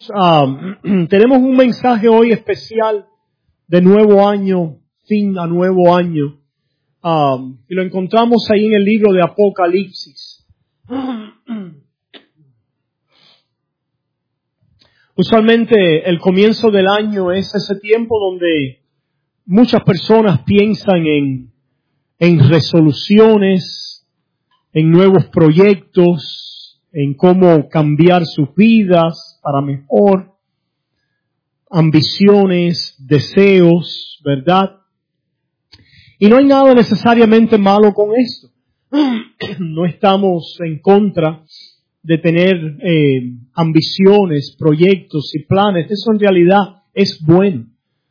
tenemos un mensaje hoy especial de nuevo año, fin a nuevo año. Y lo encontramos ahí en el libro de Apocalipsis. Usualmente el comienzo del año es ese tiempo donde muchas personas piensan en resoluciones, en nuevos proyectos, en cómo cambiar sus vidas para mejor, ambiciones, deseos, ¿verdad? Y no hay nada necesariamente malo con esto. No estamos en contra de tener ambiciones, proyectos y planes. Eso en realidad es bueno.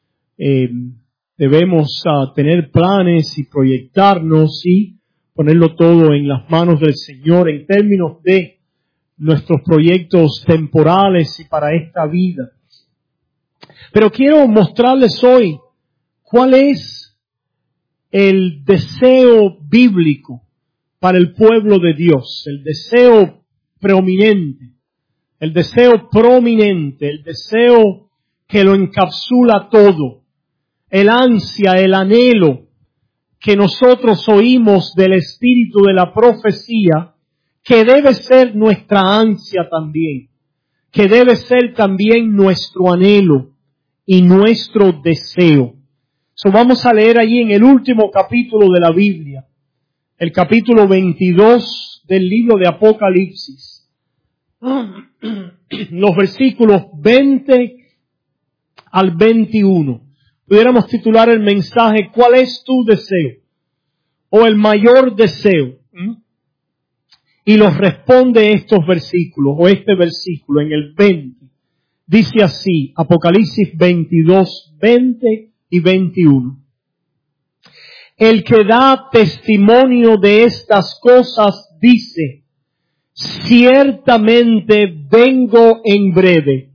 Debemos tener planes y proyectarnos y ponerlo todo en las manos del Señor en términos de nuestros proyectos temporales y para esta vida. Pero quiero mostrarles hoy cuál es el deseo bíblico para el pueblo de Dios, el deseo preeminente, el deseo prominente, el deseo que lo encapsula todo, el ansia, el anhelo que nosotros oímos del espíritu de la profecía, que debe ser nuestra ansia también, que debe ser también nuestro anhelo y nuestro deseo. So vamos a leer allí en el último capítulo de la Biblia, el capítulo 22 del libro de Apocalipsis, los versículos 20 al 21. Pudiéramos titular el mensaje, ¿cuál es tu deseo? O el mayor deseo. Y los responde estos versículos, o este versículo en el 20. Dice así, Apocalipsis 22, 20 y 21. El que da testimonio de estas cosas dice, ciertamente vengo en breve.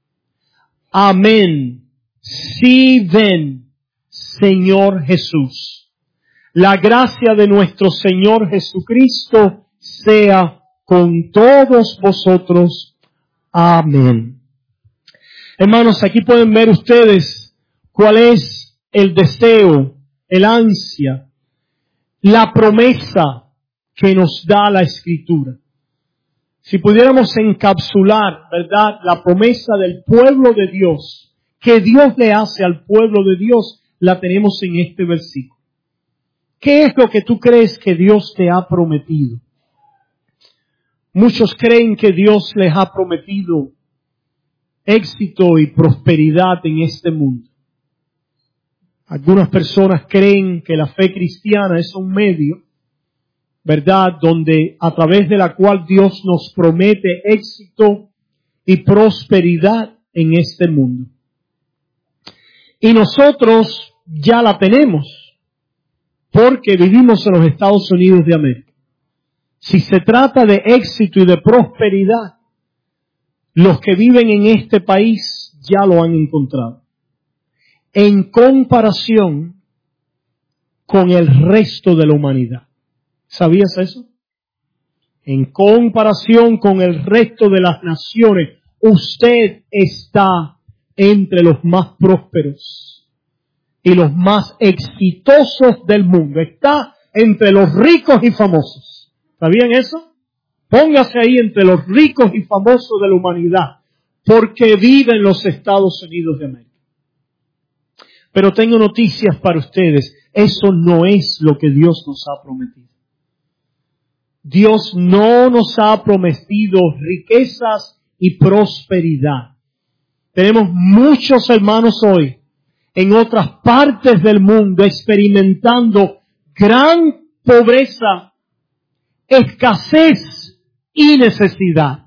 Amén. Sí ven, Señor Jesús. La gracia de nuestro Señor Jesucristo sea con todos vosotros. Amén. Hermanos, aquí pueden ver ustedes cuál es el deseo, el ansia, la promesa que nos da la Escritura. Si pudiéramos encapsular, ¿verdad?, la promesa del pueblo de Dios, que Dios le hace al pueblo de Dios, la tenemos en este versículo. ¿Qué es lo que tú crees que Dios te ha prometido? Muchos creen que Dios les ha prometido éxito y prosperidad en este mundo. Algunas personas creen que la fe cristiana es un medio, ¿verdad?, donde a través de la cual Dios nos promete éxito y prosperidad en este mundo. Y nosotros ya la tenemos, porque vivimos en los Estados Unidos de América. Si se trata de éxito y de prosperidad, los que viven en este país ya lo han encontrado. En comparación con el resto de la humanidad. ¿Sabías eso? En comparación con el resto de las naciones, usted está entre los más prósperos y los más exitosos del mundo. Está entre los ricos y famosos. ¿Sabían eso? Póngase ahí entre los ricos y famosos de la humanidad, porque vive en los Estados Unidos de América. Pero tengo noticias para ustedes. Eso no es lo que Dios nos ha prometido. Dios no nos ha prometido riquezas y prosperidad. Tenemos muchos hermanos hoy en otras partes del mundo experimentando gran pobreza, escasez y necesidad.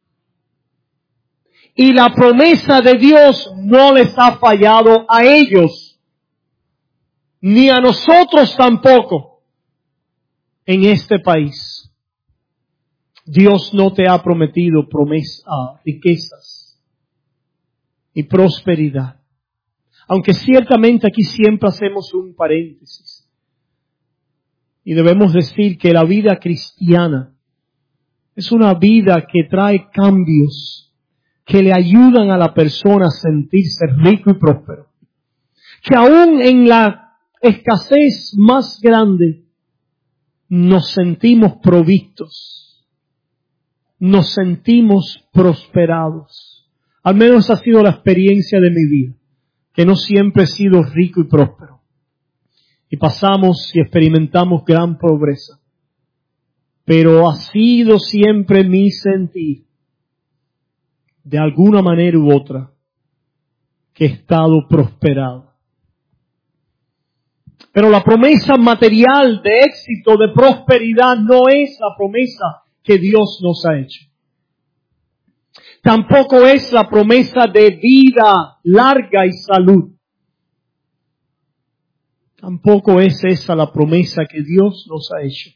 Y la promesa de Dios no les ha fallado a ellos, ni a nosotros tampoco en este país. Dios no te ha prometido riquezas y prosperidad. Aunque ciertamente aquí siempre hacemos un paréntesis. Y debemos decir que la vida cristiana es una vida que trae cambios, que le ayudan a la persona a sentirse rico y próspero. Que aún en la escasez más grande nos sentimos provistos, nos sentimos prosperados. Al menos esa ha sido la experiencia de mi vida, que no siempre he sido rico y próspero. Y pasamos y experimentamos gran pobreza. Pero ha sido siempre mi sentir, de alguna manera u otra, que he estado prosperado. Pero la promesa material de éxito, de prosperidad, no es la promesa que Dios nos ha hecho. Tampoco es la promesa de vida larga y salud. Tampoco es esa la promesa que Dios nos ha hecho.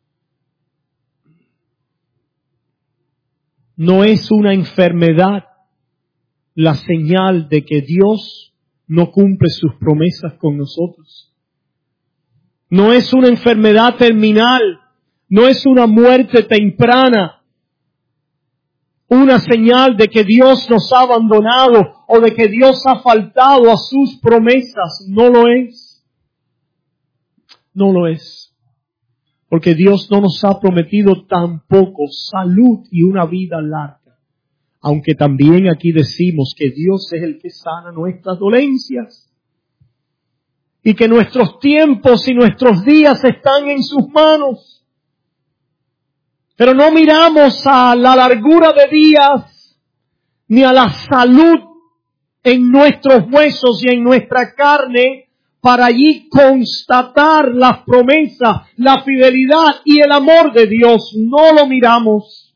No es una enfermedad la señal de que Dios no cumple sus promesas con nosotros. No es una enfermedad terminal, no es una muerte temprana, una señal de que Dios nos ha abandonado o de que Dios ha faltado a sus promesas. No lo es. No lo es. Porque Dios no nos ha prometido tampoco salud y una vida larga. Aunque también aquí decimos que Dios es el que sana nuestras dolencias. Y que nuestros tiempos y nuestros días están en sus manos. Pero no miramos a la largura de días, ni a la salud en nuestros huesos y en nuestra carne, para allí constatar las promesas, la fidelidad y el amor de Dios. No lo miramos.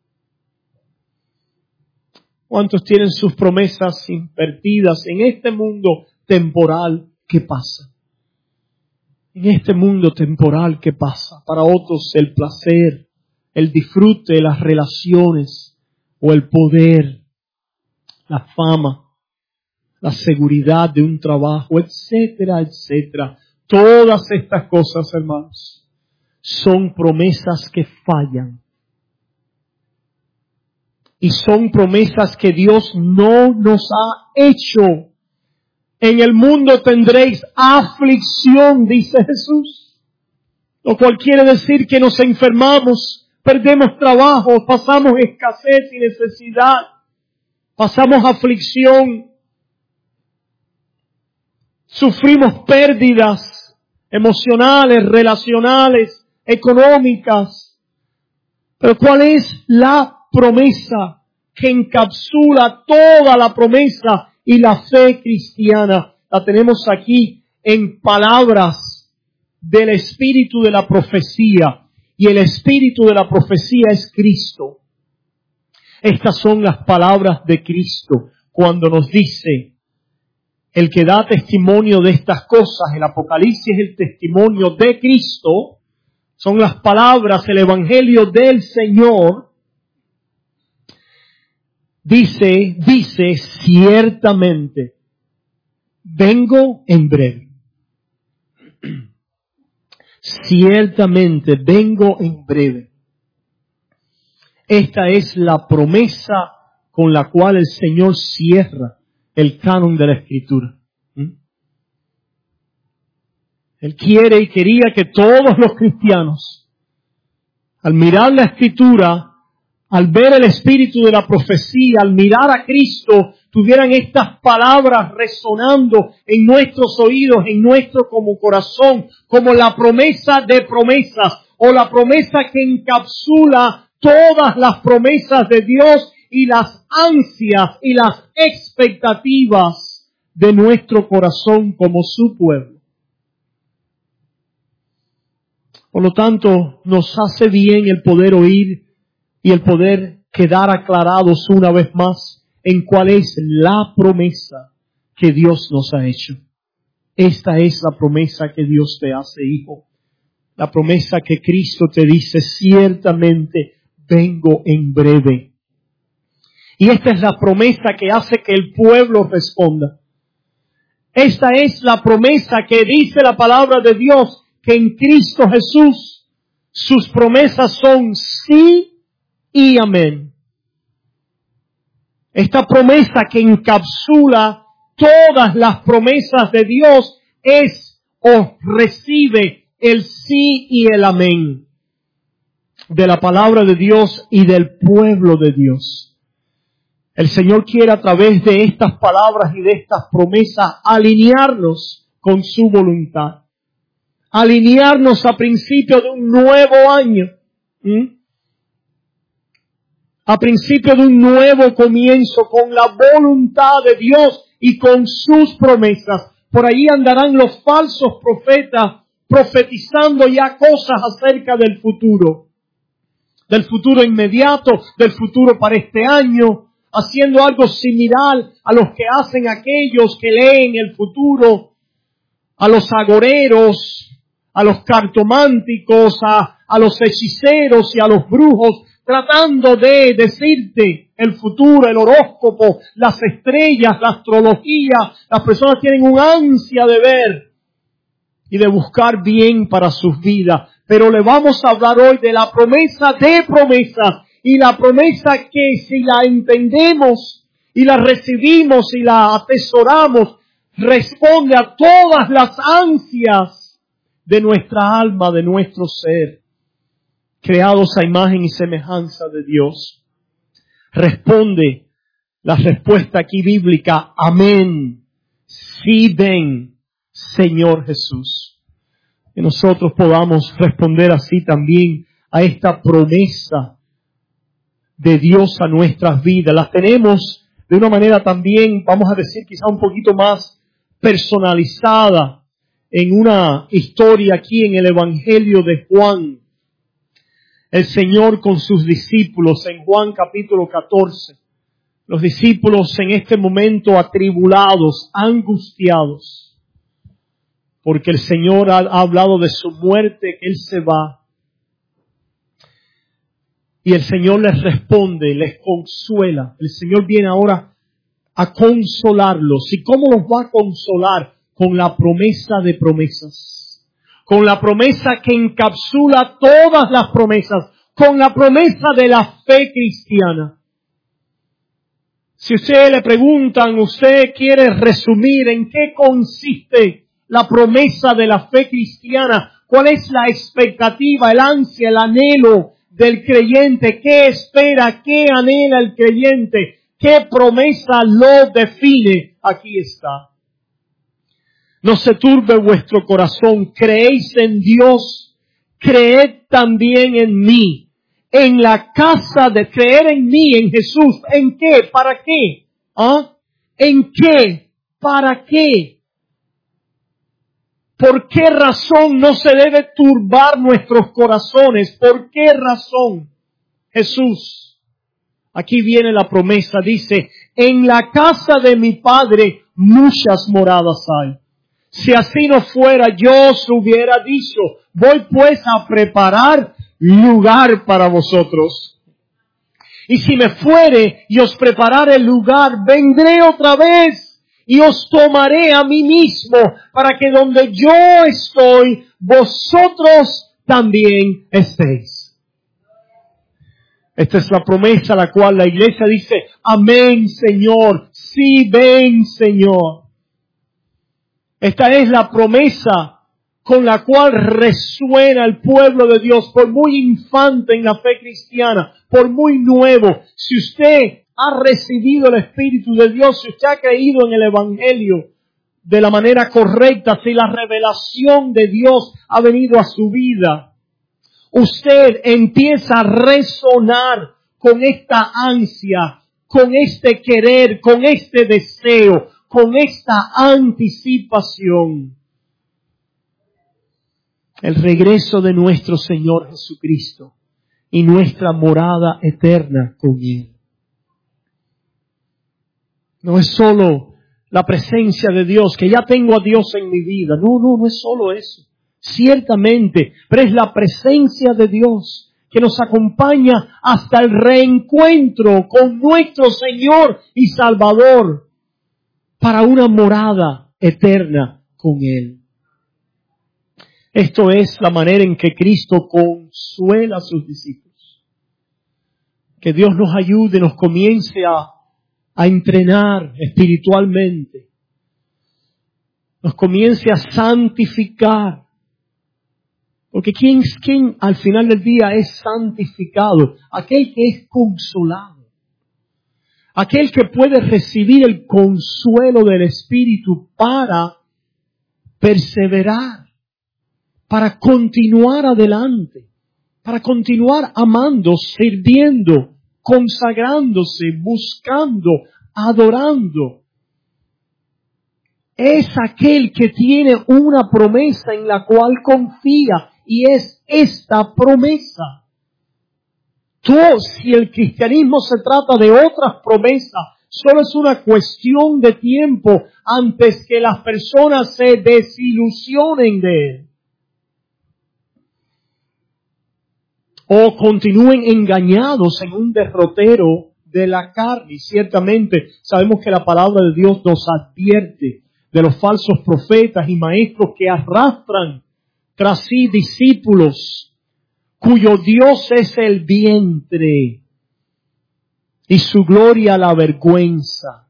¿Cuántos tienen sus promesas invertidas en este mundo temporal que pasa? En este mundo temporal que pasa. Para otros el placer, el disfrute, las relaciones o el poder, la fama, la seguridad de un trabajo, etcétera, etcétera. Todas estas cosas, hermanos, son promesas que fallan. Y son promesas que Dios no nos ha hecho. En el mundo tendréis aflicción, dice Jesús. Lo cual quiere decir que nos enfermamos, perdemos trabajo, pasamos escasez y necesidad, pasamos aflicción, sufrimos pérdidas emocionales, relacionales, económicas. Pero ¿cuál es la promesa que encapsula toda la promesa y la fe cristiana? La tenemos aquí en palabras del espíritu de la profecía. Y el espíritu de la profecía es Cristo. Estas son las palabras de Cristo cuando nos dice: el que da testimonio de estas cosas, el Apocalipsis es el testimonio de Cristo, son las palabras, el Evangelio del Señor. Dice, ciertamente, vengo en breve. Ciertamente, vengo en breve. Esta es la promesa con la cual el Señor cierra el canon de la Escritura. Él quiere y quería que todos los cristianos, al mirar la Escritura, al ver el espíritu de la profecía, al mirar a Cristo, tuvieran estas palabras resonando en nuestros oídos, en nuestro como corazón, como la promesa de promesas, o la promesa que encapsula todas las promesas de Dios y las ansias y las expectativas de nuestro corazón como su pueblo. Por lo tanto, nos hace bien el poder oír y el poder quedar aclarados una vez más en cuál es la promesa que Dios nos ha hecho. Esta es la promesa que Dios te hace, hijo. La promesa que Cristo te dice: ciertamente vengo en breve. Y esta es la promesa que hace que el pueblo responda. Esta es la promesa que dice la palabra de Dios, que en Cristo Jesús sus promesas son sí y amén. Esta promesa que encapsula todas las promesas de Dios es o recibe el sí y el amén de la palabra de Dios y del pueblo de Dios. El Señor quiere a través de estas palabras y de estas promesas alinearnos con su voluntad. Alinearnos a principio de un nuevo año. A principio de un nuevo comienzo con la voluntad de Dios y con sus promesas. Por allí andarán los falsos profetas profetizando ya cosas acerca del futuro inmediato, del futuro para este año, haciendo algo similar a los que hacen aquellos que leen el futuro, a los agoreros, a los cartománticos, a los hechiceros y a los brujos, tratando de decirte el futuro, el horóscopo, las estrellas, la astrología. Las personas tienen un ansia de ver y de buscar bien para sus vidas. Pero le vamos a hablar hoy de la promesa de promesas. Y la promesa que si la entendemos y la recibimos y la atesoramos, responde a todas las ansias de nuestra alma, de nuestro ser, creados a imagen y semejanza de Dios. Responde la respuesta aquí bíblica: amén. Sí, ven, Señor Jesús. Que nosotros podamos responder así también a esta promesa de Dios a nuestras vidas. Las tenemos de una manera también, vamos a decir, quizá un poquito más personalizada en una historia aquí en el Evangelio de Juan. El Señor con sus discípulos en Juan capítulo 14. Los discípulos en este momento atribulados, angustiados, porque el Señor ha hablado de su muerte, que Él se va. Y el Señor les responde, les consuela. El Señor viene ahora a consolarlos. ¿Y cómo los va a consolar? Con la promesa de promesas. Con la promesa que encapsula todas las promesas. Con la promesa de la fe cristiana. Si usted le preguntan, usted quiere resumir en qué consiste la promesa de la fe cristiana, cuál es la expectativa, el ansia, el anhelo del creyente, qué espera, qué anhela el creyente, qué promesa lo define, aquí está. No se turbe vuestro corazón, creéis en Dios, creed también en mí. En la casa de creer en mí, en Jesús, ¿en qué? ¿Para qué? ¿Ah? ¿En qué? ¿Para qué? ¿Por qué razón no se debe turbar nuestros corazones? ¿Por qué razón? Jesús, aquí viene la promesa, dice, en la casa de mi Padre muchas moradas hay. Si así no fuera, yo os hubiera dicho, voy pues a preparar lugar para vosotros. Y si me fuere y os preparare el lugar, vendré otra vez y os tomaré a mí mismo, para que donde yo estoy, vosotros también estéis. Esta es la promesa a la cual la iglesia dice, amén, Señor, sí, ven, Señor. Esta es la promesa con la cual resuena el pueblo de Dios, por muy infante en la fe cristiana, por muy nuevo. Si usted ha recibido el Espíritu de Dios, si usted ha creído en el Evangelio de la manera correcta, si la revelación de Dios ha venido a su vida, usted empieza a resonar con esta ansia, con este querer, con este deseo, con esta anticipación. El regreso de nuestro Señor Jesucristo y nuestra morada eterna con Él. No es solo la presencia de Dios, que ya tengo a Dios en mi vida. No es solo eso. Ciertamente, pero es la presencia de Dios que nos acompaña hasta el reencuentro con nuestro Señor y Salvador para una morada eterna con Él. Esto es la manera en que Cristo consuela a sus discípulos. Que Dios nos ayude, nos comience a a entrenar espiritualmente, nos comience a santificar. Porque ¿quién al final del día es santificado? Aquel que es consolado. Aquel que puede recibir el consuelo del Espíritu para perseverar, para continuar adelante, para continuar amando, sirviendo, consagrándose, buscando, adorando. Es aquel que tiene una promesa en la cual confía, y es esta promesa. Si el cristianismo se trata de otras promesas, solo es una cuestión de tiempo antes que las personas se desilusionen de él. O continúen engañados en un derrotero de la carne. Y ciertamente sabemos que la palabra de Dios nos advierte de los falsos profetas y maestros que arrastran tras sí discípulos cuyo Dios es el vientre y su gloria la vergüenza.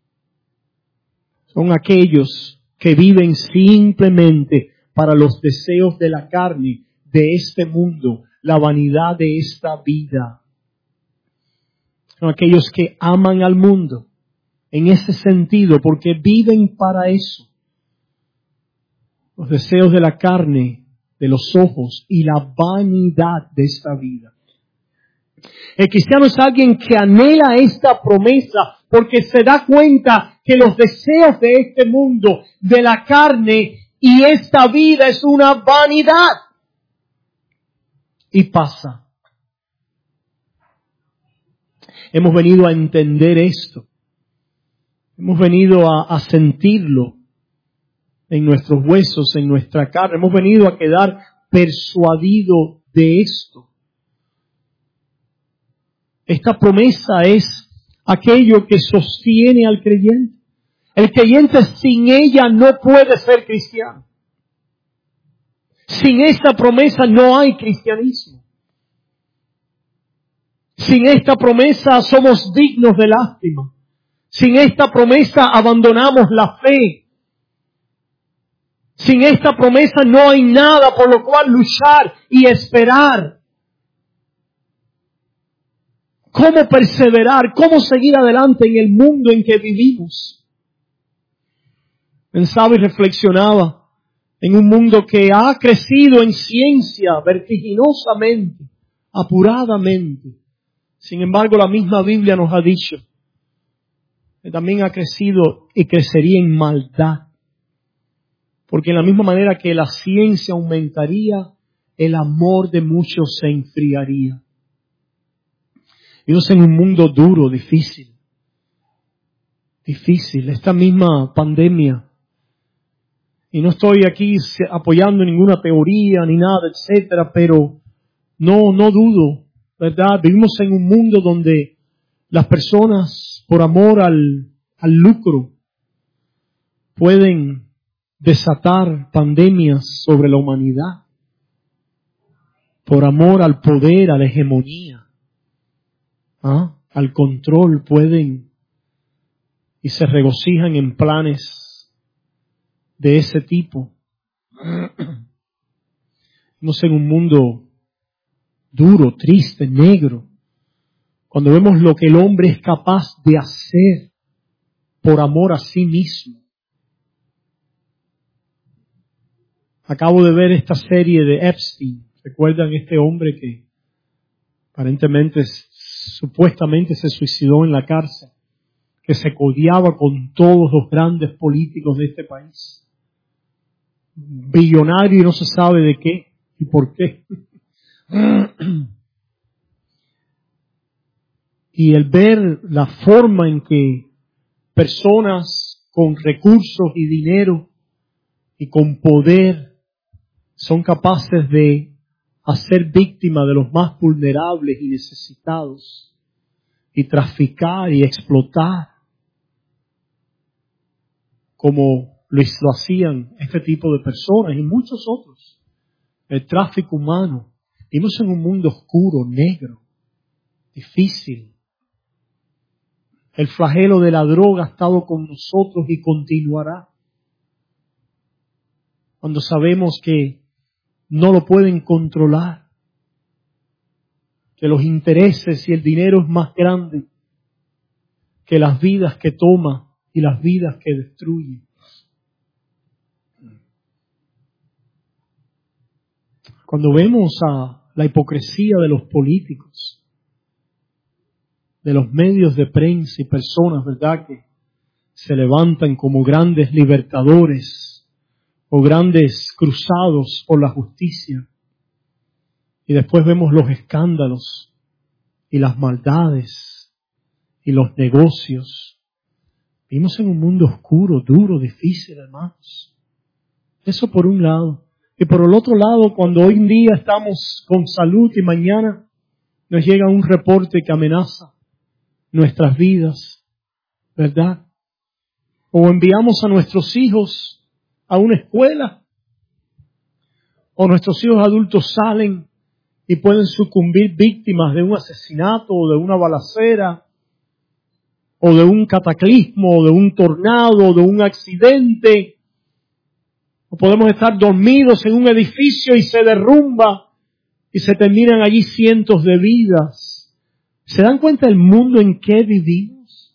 Son aquellos que viven simplemente para los deseos de la carne, de este mundo, la vanidad de esta vida. Son aquellos que aman al mundo en ese sentido porque viven para eso. Los deseos de la carne, de los ojos y la vanidad de esta vida. El cristiano es alguien que anhela esta promesa porque se da cuenta que los deseos de este mundo, de la carne y esta vida es una vanidad. Y pasa. Hemos venido a entender esto. Hemos venido a sentirlo en nuestros huesos, en nuestra carne. Hemos venido a quedar persuadidos de esto. Esta promesa es aquello que sostiene al creyente. El creyente sin ella no puede ser cristiano. Sin esta promesa no hay cristianismo. Sin esta promesa somos dignos de lástima. Sin esta promesa abandonamos la fe. Sin esta promesa no hay nada por lo cual luchar y esperar. ¿Cómo perseverar? ¿Cómo seguir adelante en el mundo en que vivimos? Pensaba y reflexionaba en un mundo que ha crecido en ciencia vertiginosamente, apuradamente. Sin embargo, la misma Biblia nos ha dicho que también ha crecido y crecería en maldad. Porque en la misma manera que la ciencia aumentaría, el amor de muchos se enfriaría. Vivimos en un mundo duro, difícil. Esta misma pandemia. Y no estoy aquí apoyando ninguna teoría ni nada, etcétera, pero no dudo, ¿verdad? Vivimos en un mundo donde las personas, por amor al lucro, pueden desatar pandemias sobre la humanidad. Por amor al poder, a la hegemonía, al control, pueden y se regocijan en planes de ese tipo. Vivimos en un mundo duro, triste, negro. Cuando vemos lo que el hombre es capaz de hacer por amor a sí mismo. Acabo de ver esta serie de Epstein. ¿Recuerdan este hombre que aparentemente, supuestamente se suicidó en la cárcel? Que se codeaba con todos los grandes políticos de este país. Billonario y no se sabe de qué y por qué. Y el ver la forma en que personas con recursos y dinero y con poder son capaces de hacer víctima de los más vulnerables y necesitados y traficar y explotar como lo hacían este tipo de personas y muchos otros. El tráfico humano. Vivimos en un mundo oscuro, negro, difícil. El flagelo de la droga ha estado con nosotros y continuará. Cuando sabemos que no lo pueden controlar, que los intereses y el dinero es más grande que las vidas que toma y las vidas que destruye. Cuando vemos a la hipocresía de los políticos, de los medios de prensa y personas, ¿verdad?, que se levantan como grandes libertadores o grandes cruzados por la justicia, y después vemos los escándalos y las maldades y los negocios. Vivimos en un mundo oscuro, duro, difícil, hermanos. Eso por un lado. Y por el otro lado, cuando hoy en día estamos con salud y mañana nos llega un reporte que amenaza nuestras vidas, ¿verdad? O enviamos a nuestros hijos a una escuela, o nuestros hijos adultos salen y pueden sucumbir víctimas de un asesinato o de una balacera, o de un cataclismo, o de un tornado, o de un accidente. O podemos estar dormidos en un edificio y se derrumba y se terminan allí cientos de vidas. ¿Se dan cuenta del mundo en que vivimos?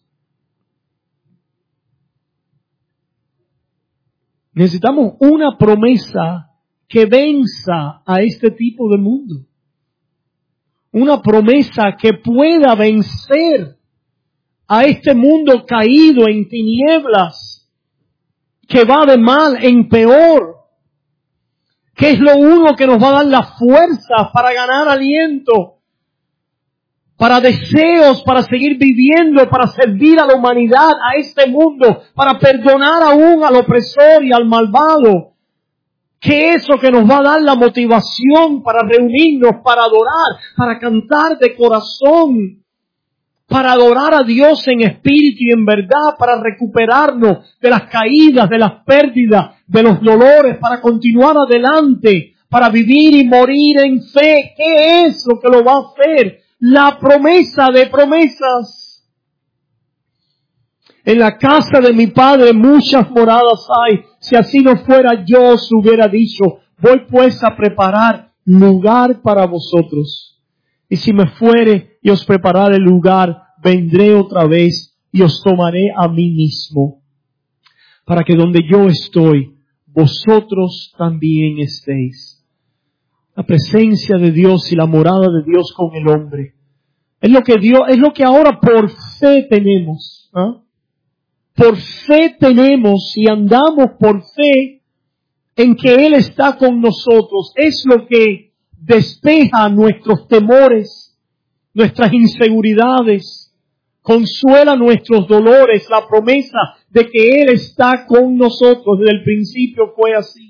Necesitamos una promesa que venza a este tipo de mundo. Una promesa que pueda vencer a este mundo caído en tinieblas, que va de mal en peor, que es lo único que nos va a dar la fuerza para ganar aliento, para deseos, para seguir viviendo, para servir a la humanidad, a este mundo, para perdonar aún al opresor y al malvado. Que eso que nos va a dar la motivación para reunirnos, para adorar, para cantar de corazón, para adorar a Dios en espíritu y en verdad, para recuperarnos de las caídas, de las pérdidas, de los dolores, para continuar adelante, para vivir y morir en fe. ¿Qué es lo que lo va a hacer? La promesa de promesas. En la casa de mi Padre muchas moradas hay. Si así no fuera, yo os hubiera dicho, voy pues a preparar lugar para vosotros. Y si me fuere y os preparare el lugar, vendré otra vez y os tomaré a mí mismo, para que donde yo estoy, vosotros también estéis. La presencia de Dios y la morada de Dios con el hombre es lo que ahora por fe tenemos. ¿Ah? Por fe tenemos y andamos por fe en que Él está con nosotros. Es lo que despeja nuestros temores, nuestras inseguridades, consuela nuestros dolores, la promesa de que Él está con nosotros. Desde el principio fue así.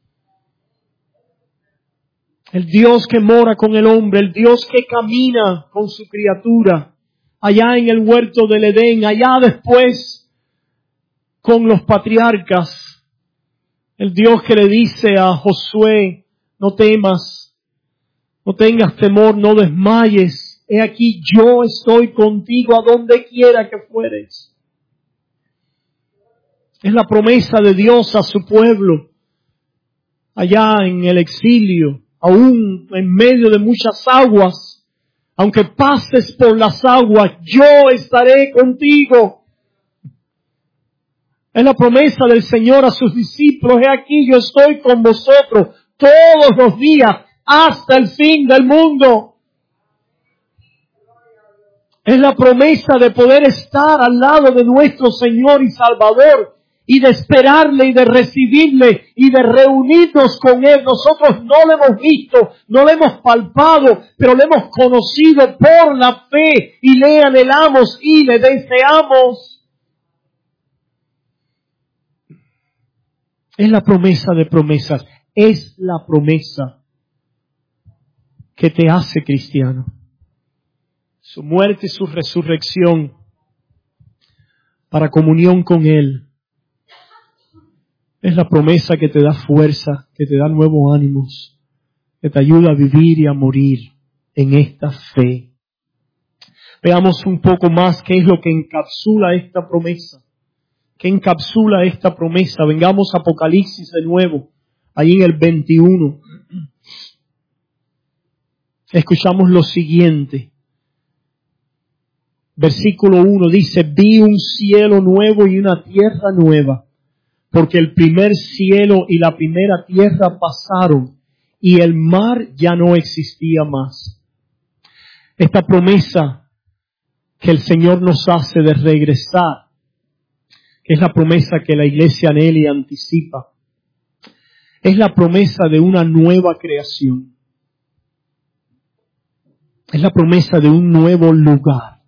El Dios que mora con el hombre, el Dios que camina con su criatura, allá en el huerto del Edén, allá después con los patriarcas, el Dios que le dice a Josué, no temas, no tengas temor, no desmayes, he aquí yo estoy contigo a donde quiera que fueres. Es la promesa de Dios a su pueblo, allá en el exilio, aún en medio de muchas aguas, aunque pases por las aguas, yo estaré contigo. Es la promesa del Señor a sus discípulos, he aquí yo estoy con vosotros todos los días hasta el fin del mundo. Es la promesa de poder estar al lado de nuestro Señor y Salvador y de esperarle y de recibirle y de reunirnos con Él. Nosotros no lo hemos visto, no lo hemos palpado, pero lo hemos conocido por la fe y le anhelamos y le deseamos. Es la promesa de promesas, es la promesa que te hace cristiano. Su muerte y su resurrección para comunión con Él. Es la promesa que te da fuerza, que te da nuevos ánimos, que te ayuda a vivir y a morir en esta fe. veamos un poco más qué es lo que encapsula esta promesa. ¿Qué encapsula esta promesa? Vengamos a Apocalipsis de nuevo, ahí en el 21. Escuchamos lo siguiente. Versículo 1 dice, vi un cielo nuevo y una tierra nueva, porque el primer cielo y la primera tierra pasaron, y el mar ya no existía más. Esta promesa que el Señor nos hace de regresar, que es la promesa que la iglesia anhela y anticipa, es la promesa de una nueva creación. Es la promesa de un nuevo lugar.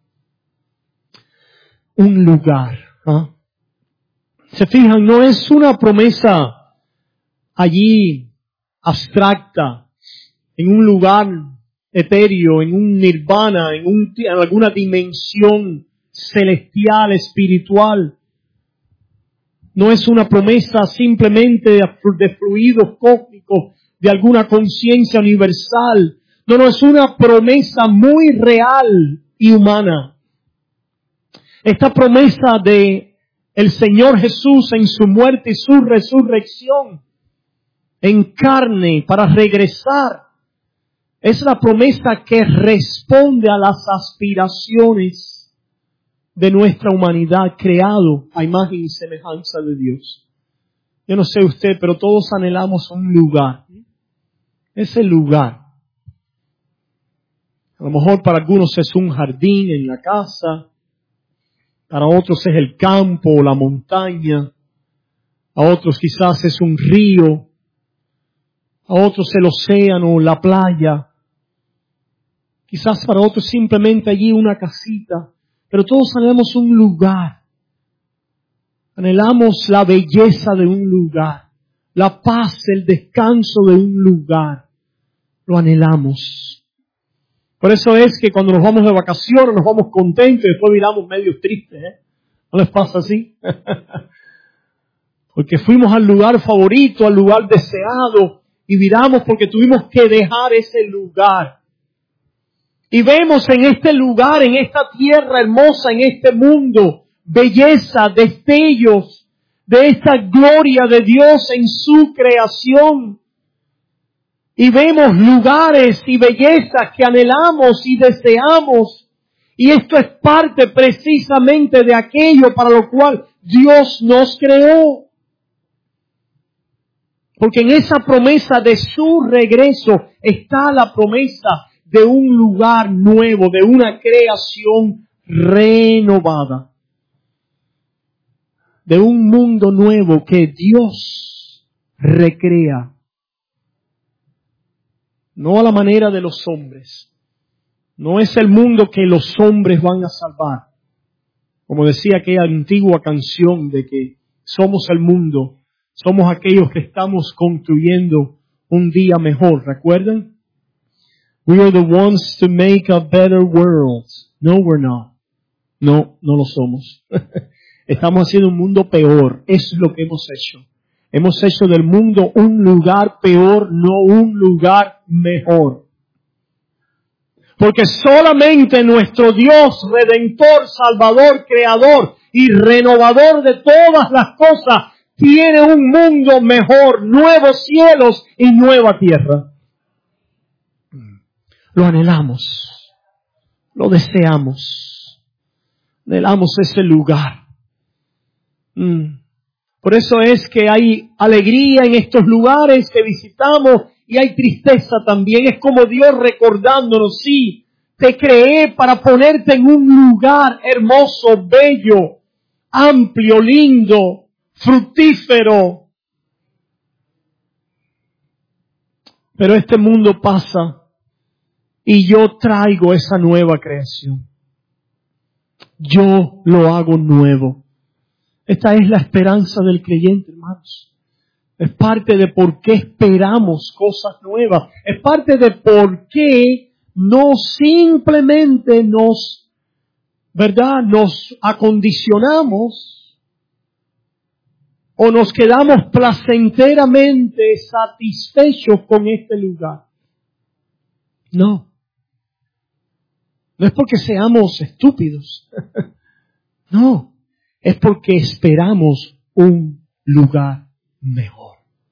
Un lugar. ¿Ah? Se fijan, no es una promesa allí abstracta, en un lugar etéreo, en un nirvana, en alguna dimensión celestial, espiritual. No es una promesa simplemente de fluidos cósmicos, de alguna conciencia universal. No, es una promesa muy real y humana. Esta promesa de el Señor Jesús en su muerte y su resurrección en carne para regresar, es la promesa que responde a las aspiraciones de nuestra humanidad creado a imagen y semejanza de Dios. Yo no sé usted, pero todos anhelamos un lugar. Ese lugar. A lo mejor para algunos es un jardín en la casa, para otros es el campo o la montaña, a otros quizás es un río, a otros el océano o la playa, quizás para otros simplemente allí una casita, pero todos anhelamos un lugar. Anhelamos la belleza de un lugar, la paz, el descanso de un lugar. Lo anhelamos. Por eso es que cuando nos vamos de vacaciones nos vamos contentos y después miramos medio tristes, ¿eh? ¿No les pasa así? Porque fuimos al lugar favorito, al lugar deseado y viramos porque tuvimos que dejar ese lugar. Y vemos en este lugar, en esta tierra hermosa, en este mundo, belleza, destellos de esta gloria de Dios en su creación. Y vemos lugares y bellezas que anhelamos y deseamos. Y esto es parte precisamente de aquello para lo cual Dios nos creó. Porque en esa promesa de su regreso está la promesa de un lugar nuevo, de una creación renovada. De un mundo nuevo que Dios recrea. No a la manera de los hombres. No es el mundo que los hombres van a salvar. Como decía aquella antigua canción de que somos el mundo, somos aquellos que estamos construyendo un día mejor. ¿Recuerdan? We are the ones to make a better world. No, we're not. No lo somos. Estamos haciendo un mundo peor. Eso es lo que hemos hecho. Hemos hecho del mundo un lugar peor, no un lugar mejor. Porque solamente nuestro Dios, Redentor, Salvador, Creador y Renovador de todas las cosas, tiene un mundo mejor, nuevos cielos y nueva tierra. Lo anhelamos, lo deseamos, anhelamos ese lugar. Por eso es que hay alegría en estos lugares que visitamos y hay tristeza también. Es como Dios recordándonos, sí, te creé para ponerte en un lugar hermoso, bello, amplio, lindo, fructífero. Pero este mundo pasa y yo traigo esa nueva creación. Yo lo hago nuevo. Esta es la esperanza del creyente, hermanos. Es parte de por qué esperamos cosas nuevas. Es parte de por qué no simplemente nos acondicionamos o nos quedamos placenteramente satisfechos con este lugar. No. No es porque seamos estúpidos. No, es porque esperamos un lugar mejor.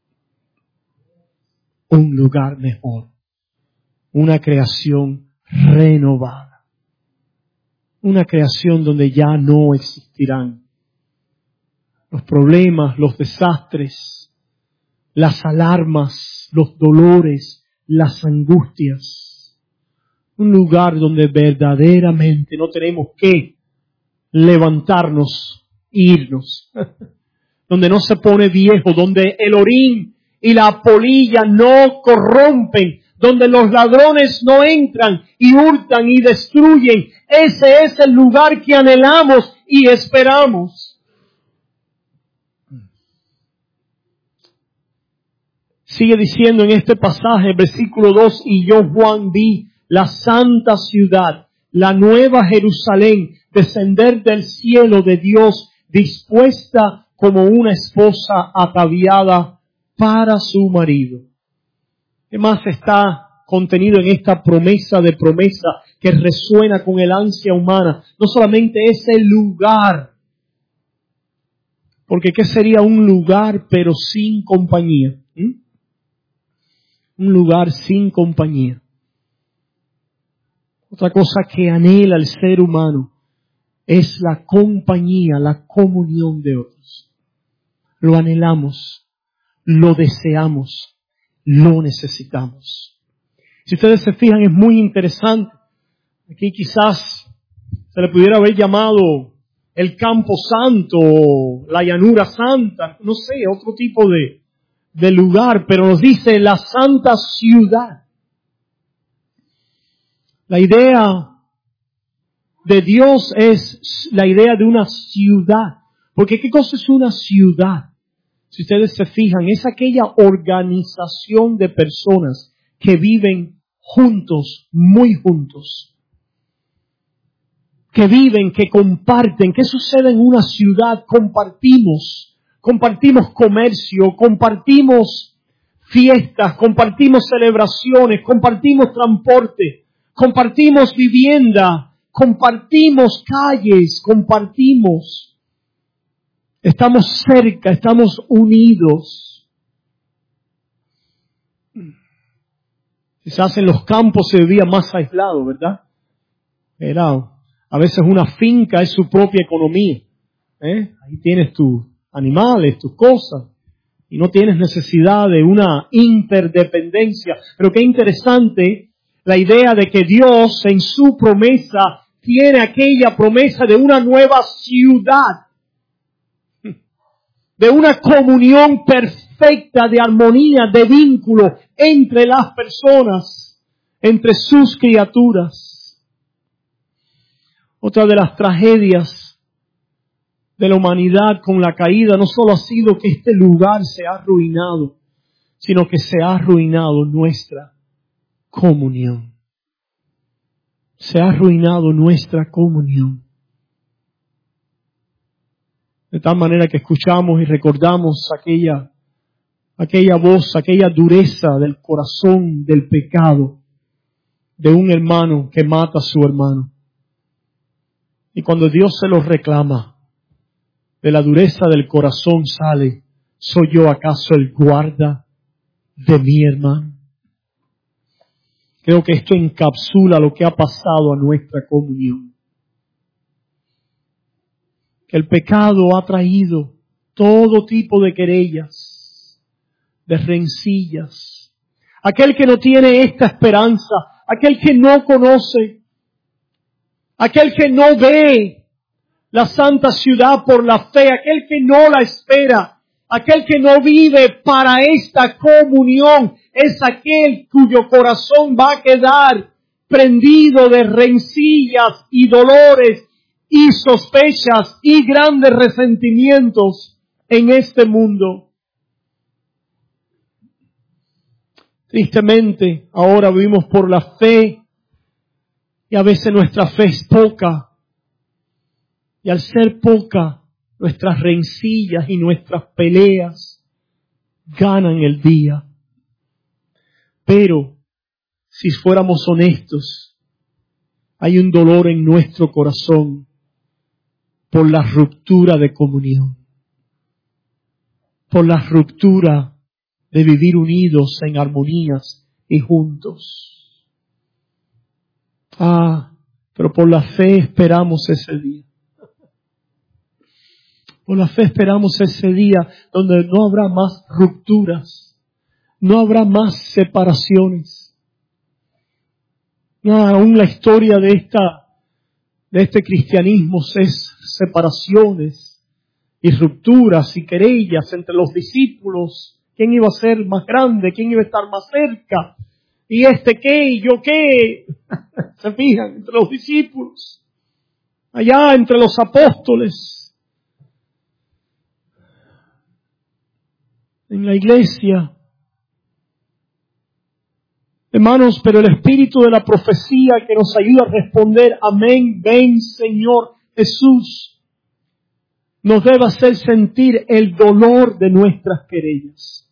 Un lugar mejor. Una creación renovada. Una creación donde ya no existirán los problemas, los desastres, las alarmas, los dolores, las angustias. Un lugar donde verdaderamente no tenemos que levantarnos e irnos. Donde no se pone viejo, donde el orín y la polilla no corrompen, donde los ladrones no entran y hurtan y destruyen. Ese es el lugar que anhelamos y esperamos. Sigue diciendo en este pasaje, versículo 2, y yo, Juan, vi la santa ciudad, la nueva Jerusalén, descender del cielo de Dios, dispuesta como una esposa ataviada para su marido. ¿Qué más está contenido en esta promesa de promesa que resuena con el ansia humana? No solamente ese lugar, porque ¿qué sería un lugar pero sin compañía? Un lugar sin compañía. Otra cosa que anhela el ser humano es la compañía, la comunión de otros. Lo anhelamos, lo deseamos, lo necesitamos. Si ustedes se fijan, es muy interesante. Aquí quizás se le pudiera haber llamado el Campo Santo, la Llanura Santa, no sé, otro tipo de lugar, pero nos dice la santa ciudad. La idea de Dios es la idea de una ciudad. Porque ¿qué cosa es una ciudad? Si ustedes se fijan, es aquella organización de personas que viven juntos, muy juntos. Que viven, que comparten. ¿Qué sucede en una ciudad? Compartimos comercio, compartimos fiestas, compartimos celebraciones, compartimos transporte, compartimos vivienda, compartimos calles, compartimos. Estamos cerca, estamos unidos. Quizás en los campos se vivía más aislado, ¿verdad? A veces una finca es su propia economía. Ahí tienes tus animales, tus cosas, y no tienes necesidad de una interdependencia. Pero qué interesante la idea de que Dios en su promesa tiene aquella promesa de una nueva ciudad, de una comunión perfecta, de armonía, de vínculo entre las personas, entre sus criaturas. Otra de las tragedias de la humanidad con la caída no solo ha sido que este lugar se ha arruinado, sino que se ha arruinado nuestra comunión. Se ha arruinado nuestra comunión. De tal manera que escuchamos y recordamos aquella voz, aquella dureza del corazón del pecado de un hermano que mata a su hermano. Y cuando Dios se lo reclama, de la dureza del corazón sale, ¿soy yo acaso el guarda de mi hermano? Creo que esto encapsula lo que ha pasado a nuestra comunión. Que el pecado ha traído todo tipo de querellas, de rencillas. Aquel que no tiene esta esperanza, aquel que no conoce, aquel que no ve la santa ciudad por la fe, aquel que no la espera, aquel que no vive para esta comunión, es aquel cuyo corazón va a quedar prendido de rencillas y dolores y sospechas y grandes resentimientos en este mundo. Tristemente, ahora vivimos por la fe y a veces nuestra fe es poca. Y al ser poca, nuestras rencillas y nuestras peleas ganan el día. Pero, si fuéramos honestos, Hay un dolor en nuestro corazón por la ruptura de comunión, por la ruptura de vivir unidos en armonías y juntos. Pero por la fe esperamos ese día. Por la fe esperamos ese día donde no habrá más rupturas, no habrá más separaciones. Aún la historia de este cristianismo es separaciones y rupturas y querellas entre los discípulos. ¿Quién iba a ser más grande? ¿Quién iba a estar más cerca? ¿Y qué? ¿Y yo qué? ¿Se fijan? Entre los discípulos. Allá entre los apóstoles. En la iglesia. Hermanos, pero el espíritu de la profecía que nos ayuda a responder, amén, ven Señor Jesús, nos debe hacer sentir el dolor de nuestras querellas,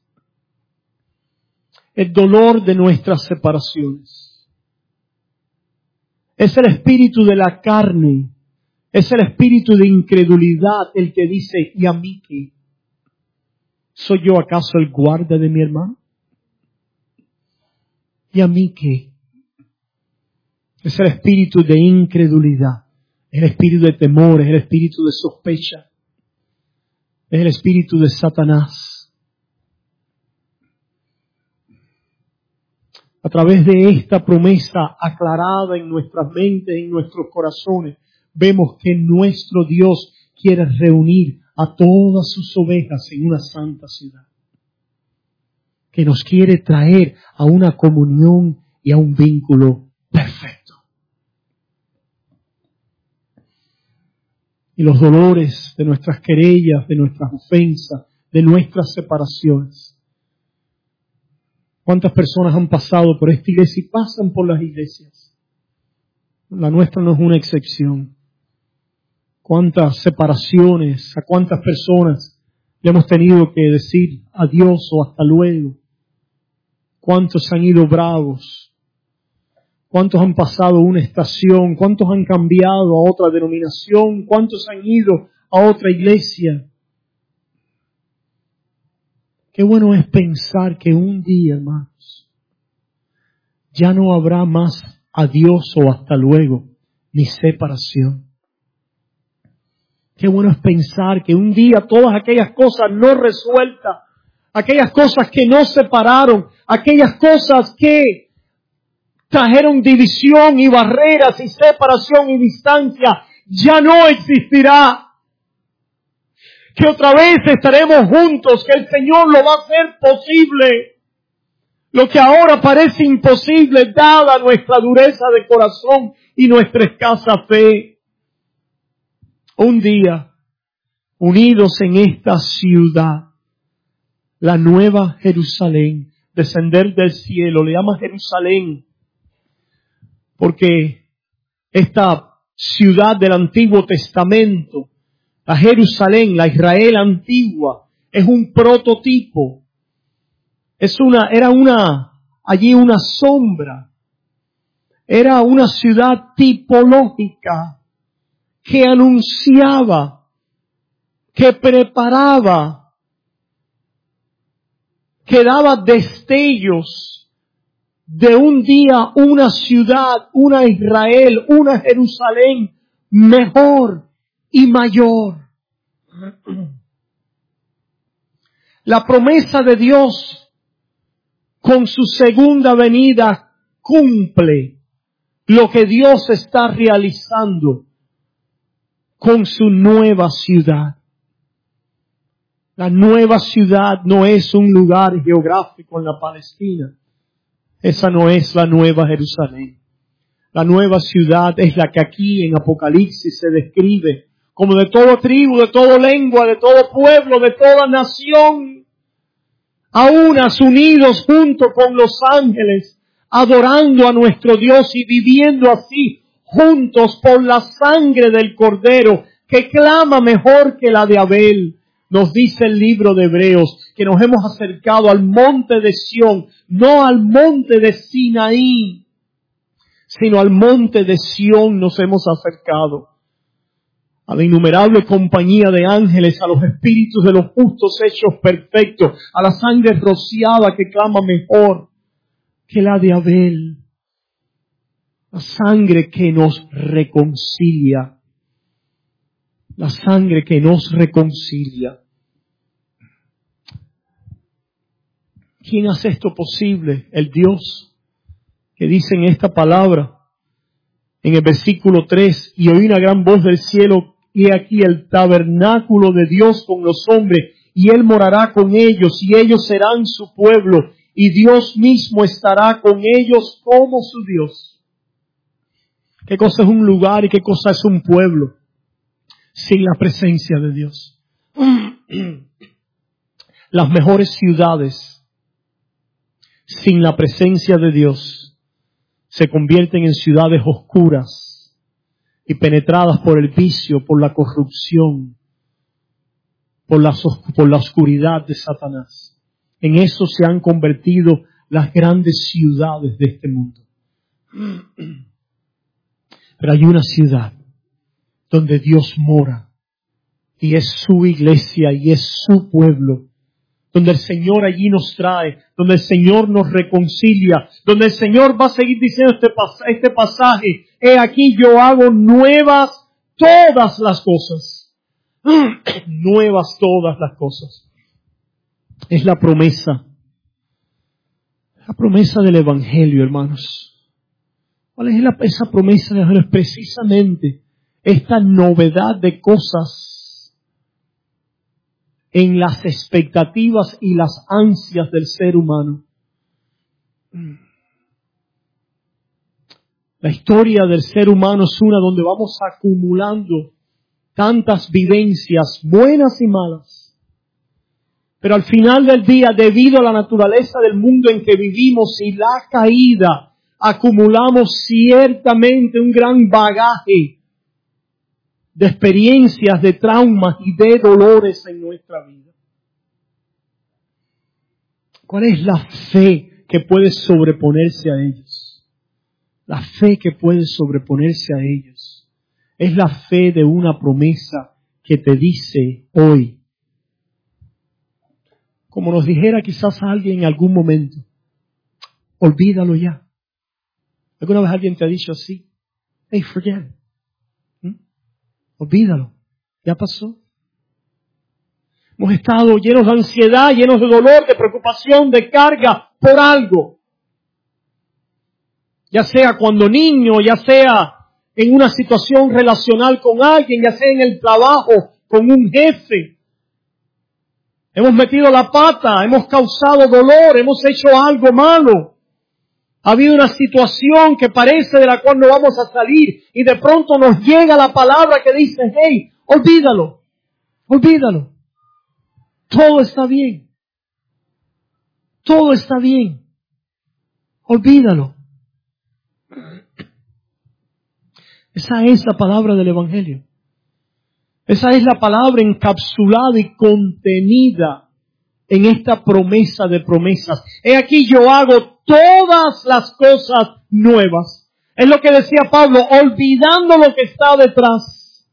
el dolor de nuestras separaciones. Es el espíritu de la carne, es el espíritu de incredulidad el que dice, ¿y a mí qué? ¿Soy yo acaso el guarda de mi hermano? ¿Y a mí qué? Es el espíritu de incredulidad, es el espíritu de temor, es el espíritu de sospecha, es el espíritu de Satanás. A través de esta promesa aclarada en nuestras mentes, en nuestros corazones, vemos que nuestro Dios quiere reunir a todas sus ovejas en una santa ciudad, que nos quiere traer a una comunión y a un vínculo perfecto. Y los dolores de nuestras querellas, de nuestras ofensas, de nuestras separaciones. ¿Cuántas personas han pasado por esta iglesia y pasan por las iglesias? La nuestra no es una excepción. ¿Cuántas separaciones, a cuántas personas le hemos tenido que decir adiós o hasta luego? ¿Cuántos han ido bravos? ¿Cuántos han pasado una estación? ¿Cuántos han cambiado a otra denominación? ¿Cuántos han ido a otra iglesia? Qué bueno es pensar que un día, hermanos, ya no habrá más adiós o hasta luego, ni separación. Qué bueno es pensar que un día todas aquellas cosas no resueltas, aquellas cosas que no separaron, aquellas cosas que trajeron división y barreras y separación y distancia, ya no existirá. Que otra vez estaremos juntos, que el Señor lo va a hacer posible. Lo que ahora parece imposible, dada nuestra dureza de corazón y nuestra escasa fe. Un día, unidos en esta ciudad, la nueva Jerusalén, descender del cielo, le llama Jerusalén, porque esta ciudad del Antiguo Testamento, la Jerusalén, la Israel antigua, es un prototipo. Era allí una sombra. Era una ciudad tipológica que anunciaba, que preparaba, que daba destellos de un día una ciudad, una Israel, una Jerusalén mejor y mayor. La promesa de Dios con su segunda venida cumple lo que Dios está realizando con su nueva ciudad. La nueva ciudad no es un lugar geográfico en la Palestina. Esa no es la nueva Jerusalén. La nueva ciudad es la que aquí en Apocalipsis se describe como de toda tribu, de toda lengua, de todo pueblo, de toda nación, a unas unidos junto con los ángeles, adorando a nuestro Dios y viviendo así juntos por la sangre del Cordero, que clama mejor que la de Abel. Nos dice el libro de Hebreos que nos hemos acercado al monte de Sión, no al monte de Sinaí, sino al monte de Sión nos hemos acercado, a la innumerable compañía de ángeles, a los espíritus de los justos hechos perfectos, a la sangre rociada que clama mejor que la de Abel, la sangre que nos reconcilia, la sangre que nos reconcilia. ¿Quién hace esto posible? El Dios que dice en esta palabra, en el versículo 3, y oí una gran voz del cielo, y aquí el tabernáculo de Dios con los hombres, y Él morará con ellos, y ellos serán su pueblo, y Dios mismo estará con ellos como su Dios. ¿Qué cosa es un lugar y qué cosa es un pueblo sin la presencia de Dios? Las mejores ciudades sin la presencia de Dios se convierten en ciudades oscuras y penetradas por el vicio, por la corrupción, por la oscuridad de Satanás. En eso se han convertido las grandes ciudades de este mundo. Pero hay una ciudad donde Dios mora y es su iglesia y es su pueblo, donde el Señor allí nos trae, donde el Señor nos reconcilia, donde el Señor va a seguir diciendo este pasaje: he aquí yo hago nuevas todas las cosas. Nuevas todas las cosas. Es la promesa del Evangelio, hermanos. ¿Cuál es esa promesa del Evangelio? Es precisamente esta novedad de cosas en las expectativas y las ansias del ser humano. La historia del ser humano es una donde vamos acumulando tantas vivencias, buenas y malas. Pero al final del día, debido a la naturaleza del mundo en que vivimos y la caída, acumulamos ciertamente un gran bagaje de experiencias, de traumas y de dolores en nuestra vida. ¿Cuál es la fe que puede sobreponerse a ellos? La fe que puede sobreponerse a ellos es la fe de una promesa que te dice hoy, como nos dijera quizás alguien en algún momento: olvídalo ya. ¿Alguna vez alguien te ha dicho así? Hey, forget it. Olvídalo. Ya pasó. Hemos estado llenos de ansiedad, llenos de dolor, de preocupación, de carga por algo. Ya sea cuando niño, ya sea en una situación relacional con alguien, ya sea en el trabajo, con un jefe. Hemos metido la pata, hemos causado dolor, hemos hecho algo malo. Ha habido una situación que parece de la cual no vamos a salir y de pronto nos llega la palabra que dice: hey, olvídalo, olvídalo. Todo está bien. Todo está bien. Olvídalo. Esa es la palabra del Evangelio. Esa es la palabra encapsulada y contenida en esta promesa de promesas. He aquí yo hago todas las cosas nuevas. Es lo que decía Pablo, olvidando lo que está detrás.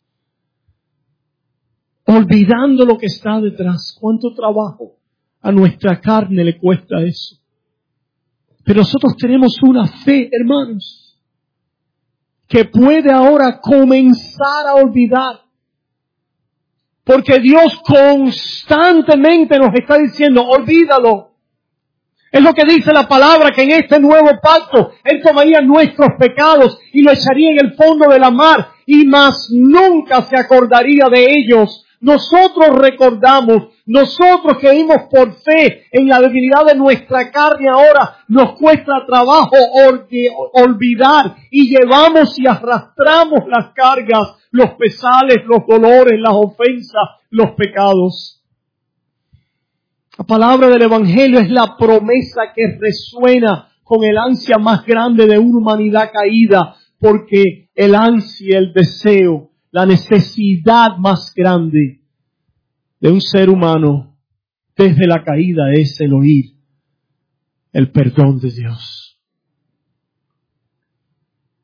Olvidando lo que está detrás. ¿Cuánto trabajo a nuestra carne le cuesta eso? Pero nosotros tenemos una fe, hermanos, que puede ahora comenzar a olvidar. Porque Dios constantemente nos está diciendo: olvídalo. Es lo que dice la palabra, que en este nuevo pacto Él tomaría nuestros pecados y lo echaría en el fondo de la mar y más nunca se acordaría de ellos. Nosotros recordamos, nosotros que vivimos por fe en la debilidad de nuestra carne, ahora nos cuesta trabajo olvidar y llevamos y arrastramos las cargas, los pesales, los dolores, las ofensas, los pecados. La palabra del Evangelio es la promesa que resuena con el ansia más grande de una humanidad caída, porque el ansia, el deseo, la necesidad más grande de un ser humano desde la caída es el oír el perdón de Dios.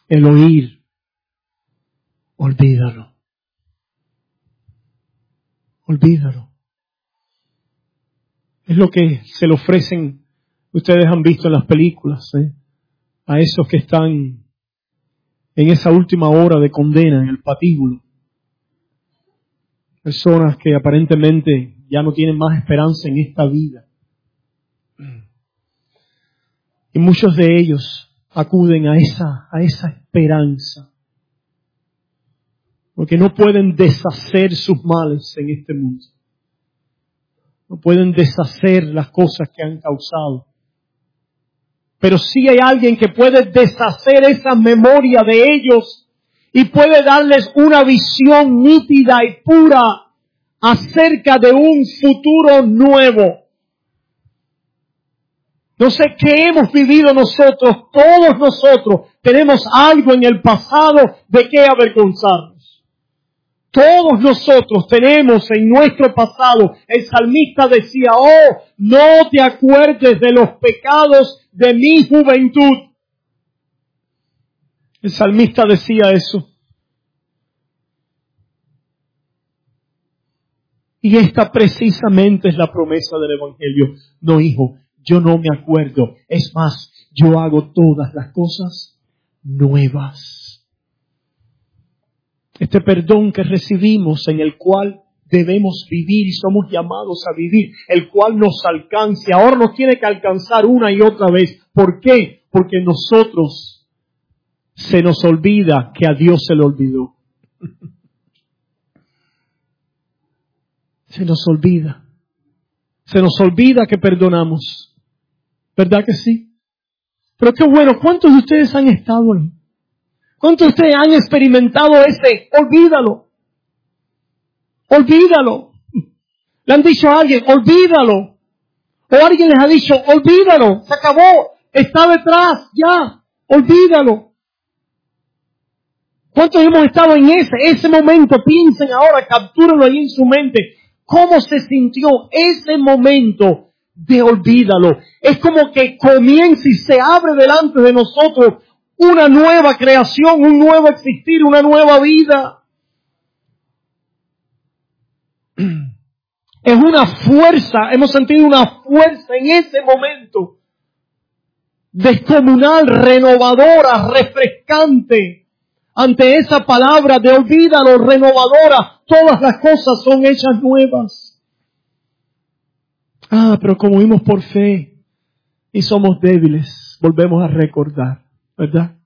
el oír, olvídalo. Olvídalo. Es lo que se le ofrecen, ustedes han visto en las películas, a esos que están en esa última hora de condena en el patíbulo. Personas que aparentemente ya no tienen más esperanza en esta vida. Y muchos de ellos acuden a esa esperanza. Porque no pueden deshacer sus males en este mundo. No pueden deshacer las cosas que han causado. Pero sí hay alguien que puede deshacer esa memoria de ellos y puede darles una visión nítida y pura acerca de un futuro nuevo. No sé qué hemos vivido nosotros, todos nosotros tenemos algo en el pasado de qué avergonzarnos. Todos nosotros tenemos en nuestro pasado, el salmista decía, oh, no te acuerdes de los pecados de mi juventud. El salmista decía eso. Y esta precisamente es la promesa del Evangelio. No, hijo, yo no me acuerdo. Es más, yo hago todas las cosas nuevas. Este perdón que recibimos, en el cual debemos vivir y somos llamados a vivir, el cual nos alcance. Ahora nos tiene que alcanzar una y otra vez. ¿Por qué? Porque nosotros se nos olvida que a Dios se le olvidó. Se nos olvida. Se nos olvida que perdonamos. ¿Verdad que sí? Pero qué bueno, ¿cuántos de ustedes han estado ahí? ¿Cuántos de ustedes han experimentado ese? Olvídalo. Olvídalo. Le han dicho a alguien, olvídalo. O alguien les ha dicho, olvídalo. Se acabó. Está detrás. Ya. Olvídalo. ¿Cuántos hemos estado en ese momento? Piensen ahora, captúrenlo ahí en su mente. ¿Cómo se sintió ese momento de olvídalo? Es como que comienza y se abre delante de nosotros una nueva creación, un nuevo existir, una nueva vida. Es una fuerza, hemos sentido una fuerza en ese momento. Descomunal, renovadora, refrescante. Ante esa palabra de olvídalo, renovadora, todas las cosas son hechas nuevas. Pero como vimos por fe y somos débiles, volvemos a recordar. ¿Verdad?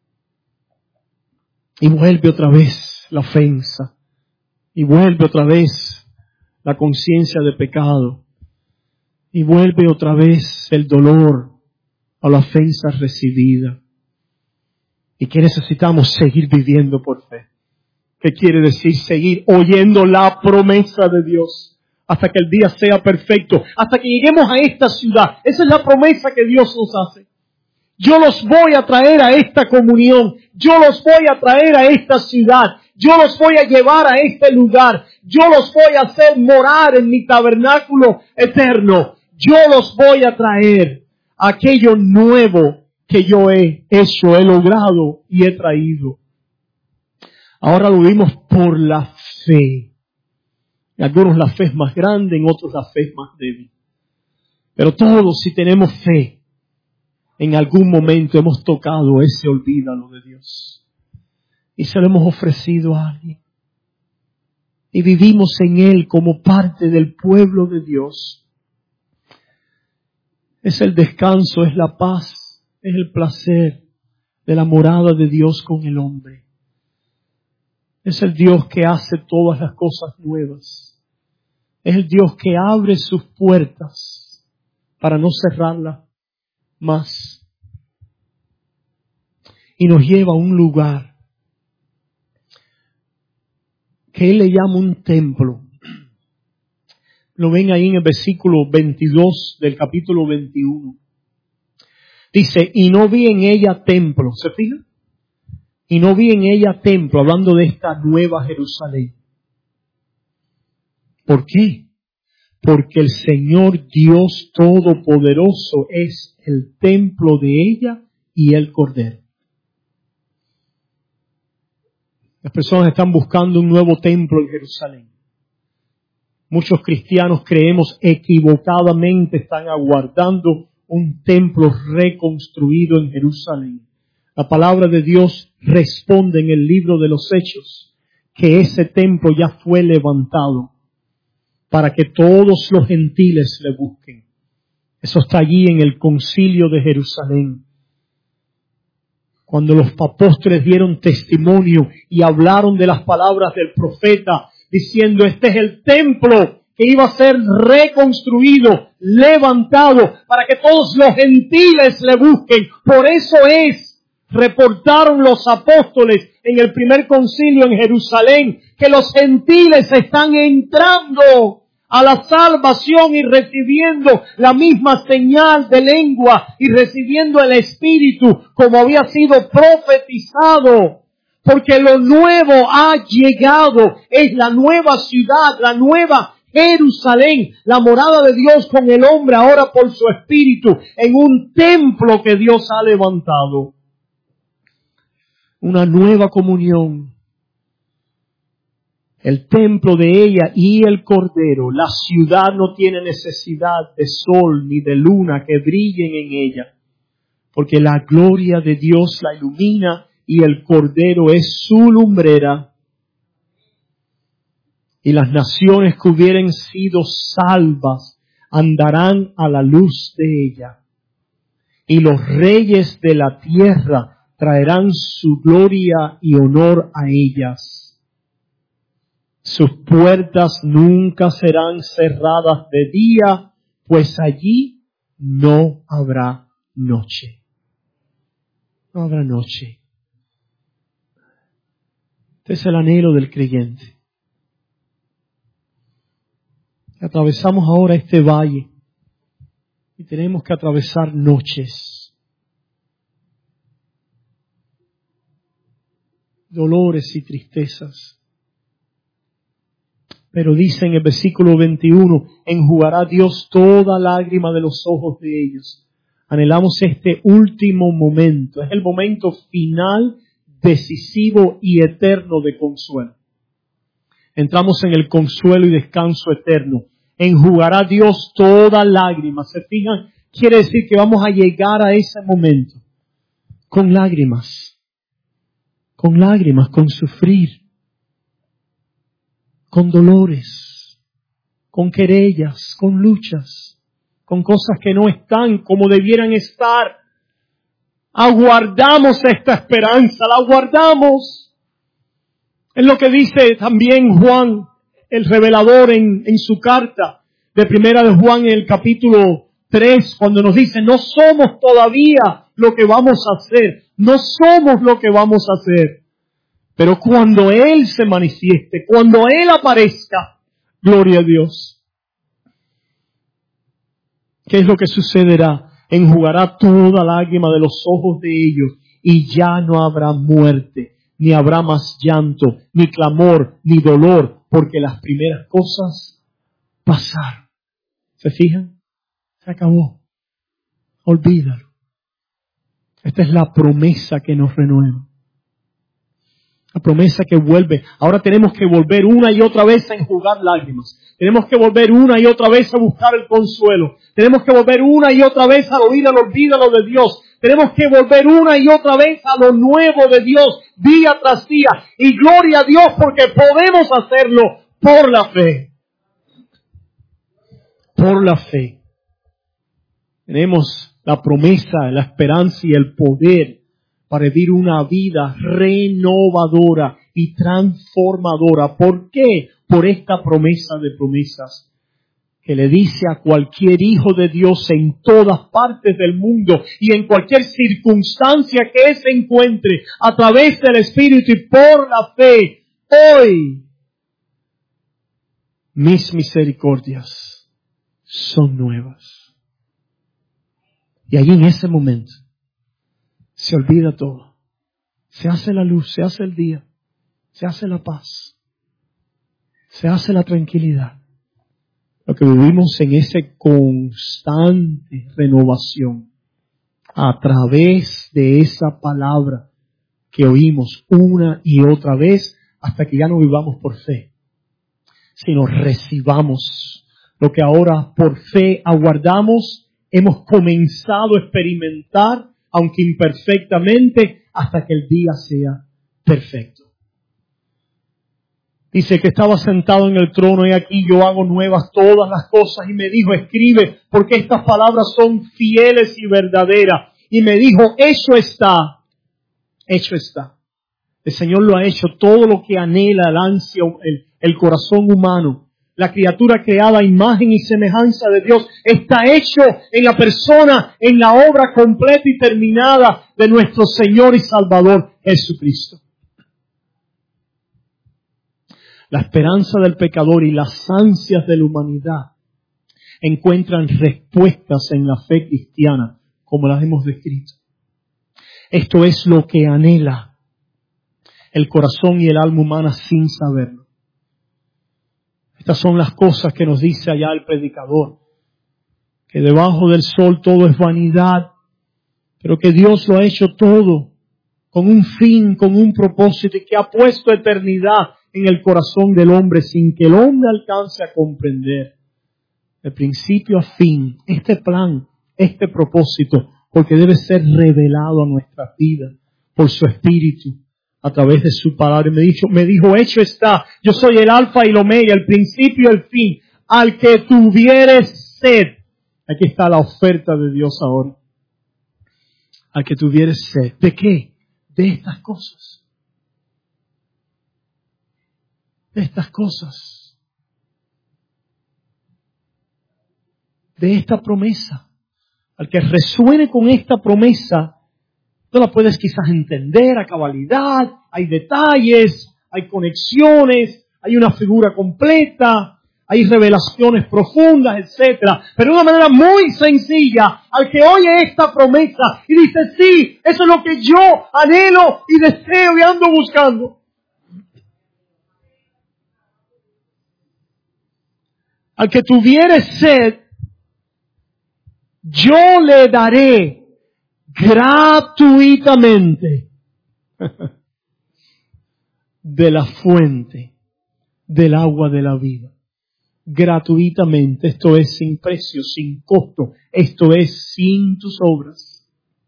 Y vuelve otra vez la ofensa. Y vuelve otra vez la conciencia de pecado. Y vuelve otra vez el dolor a la ofensa recibida. ¿Y qué necesitamos? Seguir viviendo por fe. ¿Qué quiere decir? Seguir oyendo la promesa de Dios hasta que el día sea perfecto. Hasta que lleguemos a esta ciudad. Esa es la promesa que Dios nos hace. Yo los voy a traer a esta comunión. Yo los voy a traer a esta ciudad. Yo los voy a llevar a este lugar. Yo los voy a hacer morar en mi tabernáculo eterno. Yo los voy a traer a aquello nuevo que yo he hecho, he logrado y he traído. Ahora lo vimos por la fe. En algunos la fe es más grande, en otros la fe es más débil. Pero todos, si tenemos fe, en algún momento hemos tocado ese olvídalo de Dios. Y se lo hemos ofrecido a alguien. Y vivimos en Él como parte del pueblo de Dios. Es el descanso, es la paz, es el placer de la morada de Dios con el hombre. Es el Dios que hace todas las cosas nuevas. Es el Dios que abre sus puertas para no cerrarlas más. Y nos lleva a un lugar que Él le llama un templo. Lo ven ahí en el versículo 22 del capítulo 21. Dice, y no vi en ella templo. ¿Se fijan? Y no vi en ella templo, hablando de esta nueva Jerusalén. ¿Por qué? Porque el Señor Dios Todopoderoso es el templo de ella y el Cordero. Las personas están buscando un nuevo templo en Jerusalén. Muchos cristianos creemos equivocadamente están aguardando un templo reconstruido en Jerusalén. La palabra de Dios responde en el libro de los Hechos que ese templo ya fue levantado para que todos los gentiles le busquen. Eso está allí en el concilio de Jerusalén. Cuando los apóstoles dieron testimonio y hablaron de las palabras del profeta, diciendo, este es el templo que iba a ser reconstruido, levantado, para que todos los gentiles le busquen. Por eso reportaron los apóstoles en el primer concilio en Jerusalén, que los gentiles están entrando a la salvación y recibiendo la misma señal de lengua y recibiendo el Espíritu como había sido profetizado. Porque lo nuevo ha llegado, es la nueva ciudad, la nueva Jerusalén, la morada de Dios con el hombre ahora por su Espíritu, en un templo que Dios ha levantado. Una nueva comunión. El templo de ella y el Cordero. La ciudad no tiene necesidad de sol ni de luna que brillen en ella, porque la gloria de Dios la ilumina y el Cordero es su lumbrera. Y las naciones que hubieren sido salvas andarán a la luz de ella. Y los reyes de la tierra traerán su gloria y honor a ellas. Sus puertas nunca serán cerradas de día, pues allí no habrá noche. No habrá noche. Este es el anhelo del creyente. Atravesamos ahora este valle y tenemos que atravesar noches, dolores y tristezas. Pero dice en el versículo 21, enjugará Dios toda lágrima de los ojos de ellos. Anhelamos este último momento. Es el momento final, decisivo y eterno de consuelo. Entramos en el consuelo y descanso eterno. Enjugará Dios toda lágrima. ¿Se fijan? Quiere decir que vamos a llegar a ese momento con lágrimas, con sufrir, con dolores, con querellas, con luchas, con cosas que no están como debieran estar. Aguardamos esta esperanza, la aguardamos. Es lo que dice también Juan, el revelador en su carta de Primera de Juan en el capítulo 3, cuando nos dice, no somos todavía lo que vamos a hacer, no somos lo que vamos a hacer. Pero cuando Él se manifieste, cuando Él aparezca, gloria a Dios. ¿Qué es lo que sucederá? Enjugará toda lágrima de los ojos de ellos y ya no habrá muerte, ni habrá más llanto, ni clamor, ni dolor, porque las primeras cosas pasaron. ¿Se fijan? Se acabó. Olvídalo. Esta es la promesa que nos renueva. La promesa que vuelve. Ahora tenemos que volver una y otra vez a enjugar lágrimas. Tenemos que volver una y otra vez a buscar el consuelo. Tenemos que volver una y otra vez a oír el olvídalo de Dios. Tenemos que volver una y otra vez a lo nuevo de Dios, día tras día. Y gloria a Dios porque podemos hacerlo por la fe. Por la fe. Tenemos la promesa, la esperanza y el poder para vivir una vida renovadora y transformadora. ¿Por qué? Por esta promesa de promesas que le dice a cualquier hijo de Dios en todas partes del mundo y en cualquier circunstancia que se encuentre a través del Espíritu y por la fe, hoy mis misericordias son nuevas. Y allí en ese momento se olvida todo. Se hace la luz, se hace el día, se hace la paz, se hace la tranquilidad. Lo que vivimos en esa constante renovación a través de esa palabra que oímos una y otra vez hasta que ya no vivamos por fe, sino recibamos lo que ahora por fe aguardamos, hemos comenzado a experimentar, aunque imperfectamente, hasta que el día sea perfecto. Dice que estaba sentado en el trono y aquí yo hago nuevas todas las cosas y me dijo, escribe, porque estas palabras son fieles y verdaderas. Y me dijo, hecho está, hecho está. El Señor lo ha hecho, todo lo que anhela, el ansia, el corazón humano. La criatura creada a imagen y semejanza de Dios está hecho en la persona, en la obra completa y terminada de nuestro Señor y Salvador Jesucristo. La esperanza del pecador y las ansias de la humanidad encuentran respuestas en la fe cristiana, como las hemos descrito. Esto es lo que anhela el corazón y el alma humana sin saberlo. Estas son las cosas que nos dice allá el predicador, que debajo del sol todo es vanidad, pero que Dios lo ha hecho todo con un fin, con un propósito, y que ha puesto eternidad en el corazón del hombre sin que el hombre alcance a comprender de principio a fin este plan, este propósito, porque debe ser revelado a nuestras vidas por su Espíritu a través de su palabra. Me dijo, hecho está, yo soy el alfa y el omega, el principio y el fin, al que tuvieres sed. Aquí está la oferta de Dios ahora. Al que tuvieres sed. ¿De qué? De estas cosas. De estas cosas. De esta promesa. Al que resuene con esta promesa, no la puedes quizás entender a cabalidad, hay detalles, hay conexiones, hay una figura completa, hay revelaciones profundas, etcétera. Pero de una manera muy sencilla, al que oye esta promesa y dice, sí, eso es lo que yo anhelo y deseo y ando buscando. Al que tuviere sed, yo le daré gratuitamente de la fuente del agua de la vida. Gratuitamente, esto es sin precio, sin costo, esto es sin tus obras,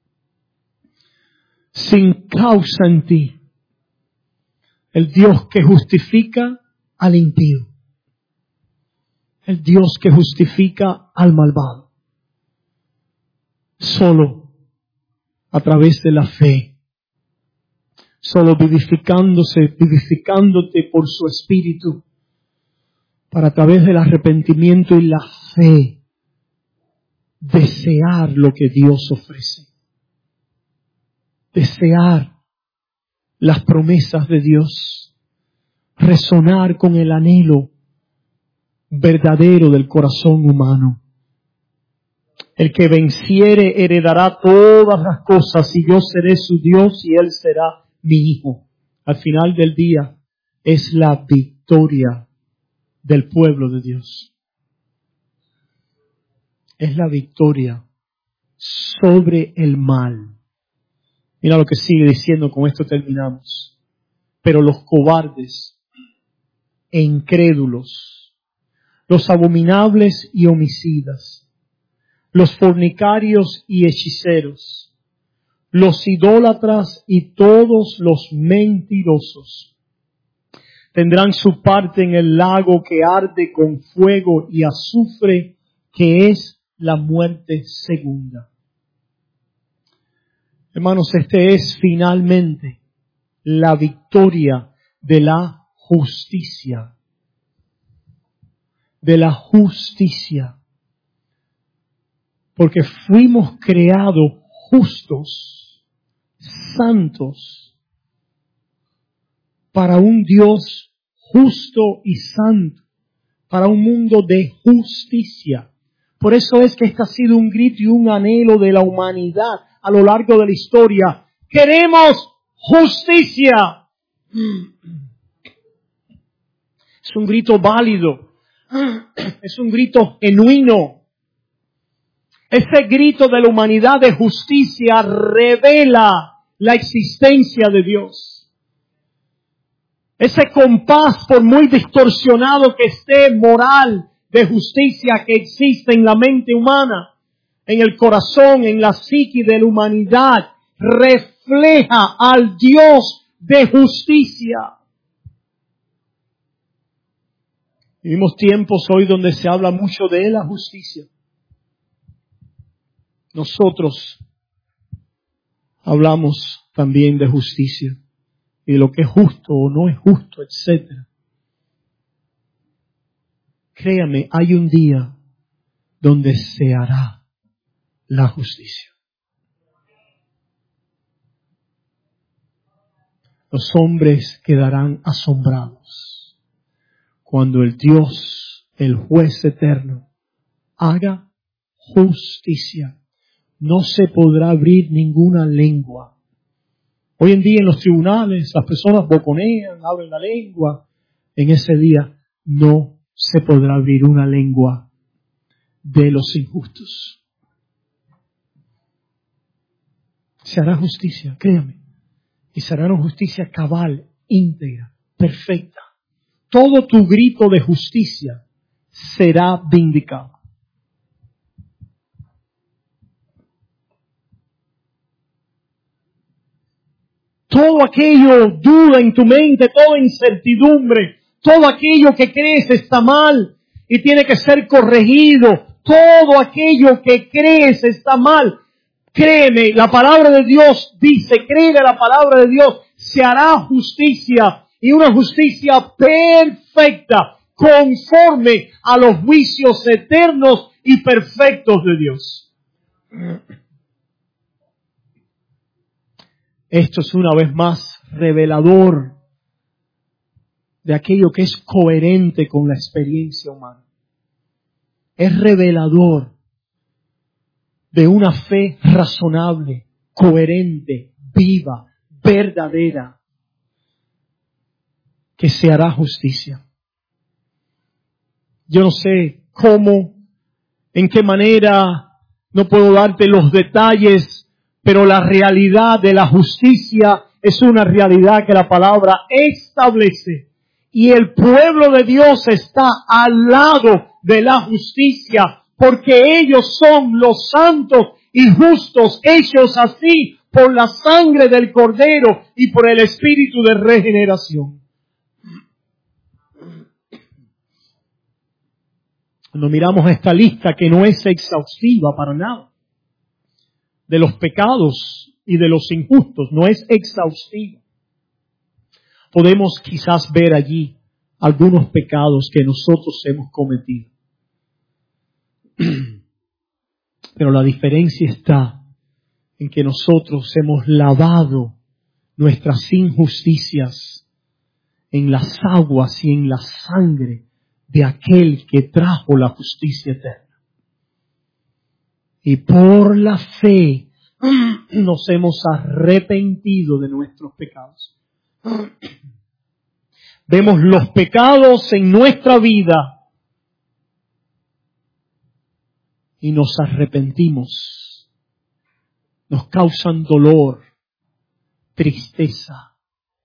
sin causa en ti. El Dios que justifica al impío. El Dios que justifica al malvado. Solo a través de la fe. Solo vivificándote por su Espíritu. Para a través del arrepentimiento y la fe desear lo que Dios ofrece. Desear las promesas de Dios. Resonar con el anhelo verdadero del corazón humano. El que venciere heredará todas las cosas y yo seré su Dios y él será mi hijo. Al final del día es la victoria del pueblo de Dios. Es la victoria sobre el mal. Mira lo que sigue diciendo, con esto terminamos. Pero los cobardes e incrédulos, los abominables y homicidas, los fornicarios y hechiceros, los idólatras y todos los mentirosos, tendrán su parte en el lago que arde con fuego y azufre, que es la muerte segunda. Hermanos, este es finalmente la victoria de la justicia. De la justicia. Porque fuimos creados justos, santos, para un Dios justo y santo, para un mundo de justicia. Por eso es que este ha sido un grito y un anhelo de la humanidad a lo largo de la historia. ¡Queremos justicia! Es un grito válido. Es un grito genuino. Ese grito de la humanidad de justicia revela la existencia de Dios. Ese compás, por muy distorsionado que esté, moral, de justicia que existe en la mente humana, en el corazón, en la psique de la humanidad, refleja al Dios de justicia. Vivimos tiempos hoy donde se habla mucho de la justicia. Nosotros hablamos también de justicia y de lo que es justo o no es justo, etc. Créame, hay un día donde se hará la justicia. Los hombres quedarán asombrados cuando el Dios, el juez eterno, haga justicia. No se podrá abrir ninguna lengua. Hoy en día en los tribunales las personas boconean, abren la lengua. En ese día no se podrá abrir una lengua de los injustos. Se hará justicia, créame. Y se hará una justicia cabal, íntegra, perfecta. Todo tu grito de justicia será vindicado. Todo aquello, duda en tu mente, toda incertidumbre, todo aquello que crees está mal y tiene que ser corregido, todo aquello que crees está mal. Créeme, la palabra de Dios dice, cree la palabra de Dios, se hará justicia y una justicia perfecta, conforme a los juicios eternos y perfectos de Dios. Esto es una vez más revelador de aquello que es coherente con la experiencia humana. Es revelador de una fe razonable, coherente, viva, verdadera, que se hará justicia. Yo no sé cómo, en qué manera, no puedo darte los detalles, pero la realidad de la justicia es una realidad que la palabra establece. Y el pueblo de Dios está al lado de la justicia, porque ellos son los santos y justos, hechos así por la sangre del Cordero y por el Espíritu de regeneración. Cuando miramos esta lista, que no es exhaustiva para nada, de los pecados y de los injustos, no es exhaustiva, podemos quizás ver allí algunos pecados que nosotros hemos cometido. Pero la diferencia está en que nosotros hemos lavado nuestras injusticias en las aguas y en la sangre de aquel que trajo la justicia eterna. Y por la fe nos hemos arrepentido de nuestros pecados. Vemos los pecados en nuestra vida y nos arrepentimos. Nos causan dolor, tristeza.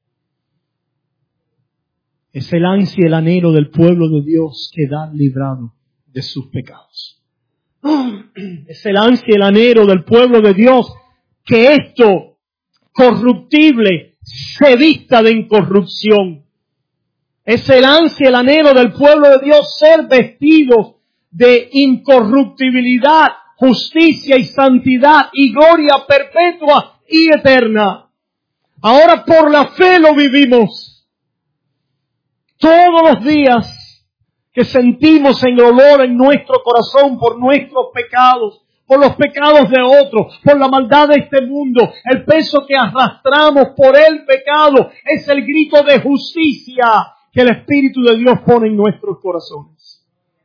Es el ansia y el anhelo del pueblo de Dios quedar librado de sus pecados. Es el ansia y el anhelo del pueblo de Dios que esto corruptible se vista de incorrupción. Es el ansia y el anhelo del pueblo de Dios ser vestidos de incorruptibilidad, justicia y santidad y gloria perpetua y eterna. Ahora por la fe lo vivimos. Todos los días que sentimos en dolor en nuestro corazón por nuestros pecados, por los pecados de otros, por la maldad de este mundo, el peso que arrastramos por el pecado es el grito de justicia que el Espíritu de Dios pone en nuestros corazones.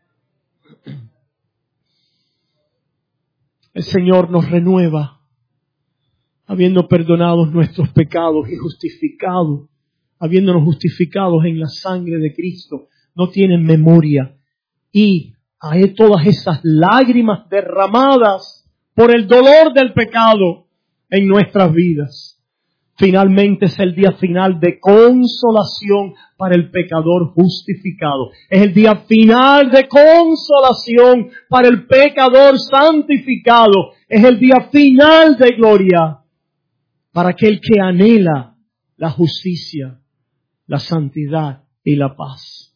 El Señor nos renueva, habiendo perdonado nuestros pecados y justificado, habiéndonos justificados en la sangre de Cristo. No tienen memoria. Y hay todas esas lágrimas derramadas por el dolor del pecado en nuestras vidas. Finalmente es el día final de consolación para el pecador justificado. Es el día final de consolación para el pecador santificado. Es el día final de gloria para aquel que anhela la justicia, la santidad y la paz.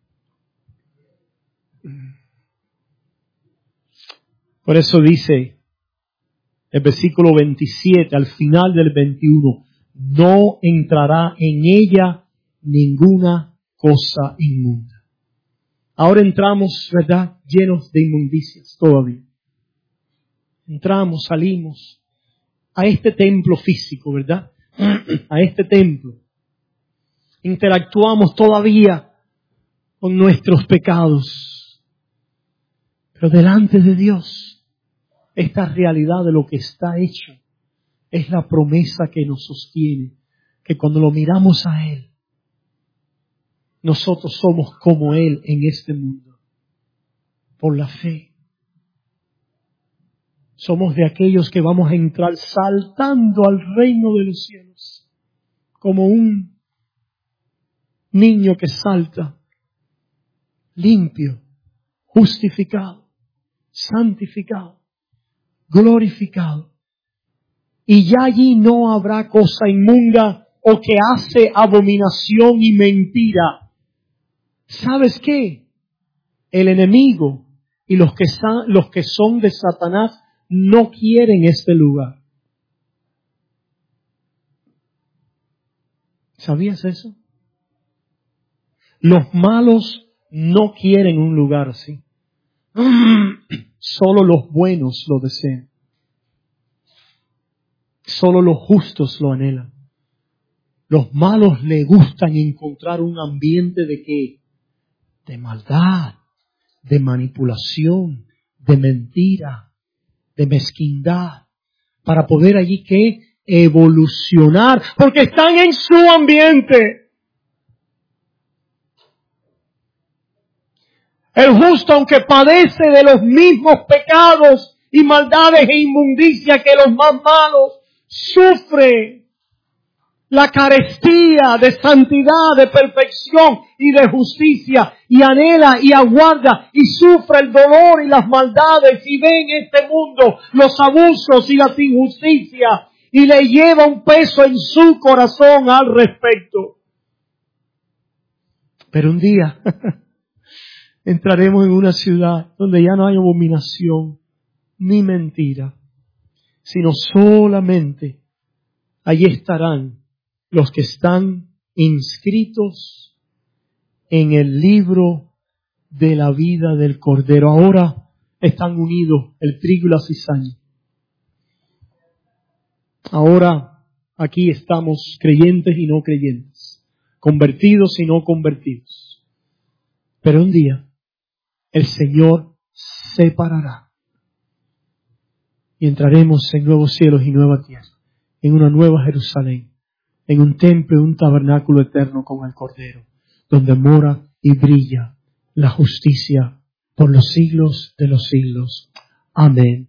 Por eso dice el versículo 27, al final del 21, no entrará en ella ninguna cosa inmunda. Ahora entramos, ¿verdad?, llenos de inmundicias todavía. Entramos, salimos a este templo físico, ¿verdad? A este templo. Interactuamos todavía con nuestros pecados. Pero delante de Dios, esta realidad de lo que está hecho es la promesa que nos sostiene, que cuando lo miramos a Él, nosotros somos como Él en este mundo, por la fe. Somos de aquellos que vamos a entrar saltando al reino de los cielos, como un niño que salta, limpio, justificado, santificado, glorificado. Y ya allí no habrá cosa inmunda o que hace abominación y mentira. ¿Sabes qué? El enemigo y los que son de Satanás no quieren este lugar. ¿Sabías eso? Los malos no quieren un lugar así. Solo los buenos lo desean. Solo los justos lo anhelan. Los malos les gustan encontrar un ambiente de ¿qué? De maldad, de manipulación, de mentira, de mezquindad, para poder allí ¿qué? Evolucionar, porque están en su ambiente. El justo, aunque padece de los mismos pecados y maldades e inmundicia que los más malos, sufre la carestía de santidad, de perfección y de justicia, y anhela y aguarda y sufre el dolor y las maldades y ve en este mundo los abusos y las injusticias y le lleva un peso en su corazón al respecto. Pero un día entraremos en una ciudad donde ya no hay abominación ni mentira, sino solamente allí estarán los que están inscritos en el libro de la vida del Cordero. Ahora están unidos el trigo y la cizaña. Ahora aquí estamos creyentes y no creyentes, convertidos y no convertidos. Pero un día el Señor separará y entraremos en nuevos cielos y nueva tierra, en una nueva Jerusalén, en un templo y un tabernáculo eterno con el Cordero, donde mora y brilla la justicia por los siglos de los siglos. Amén.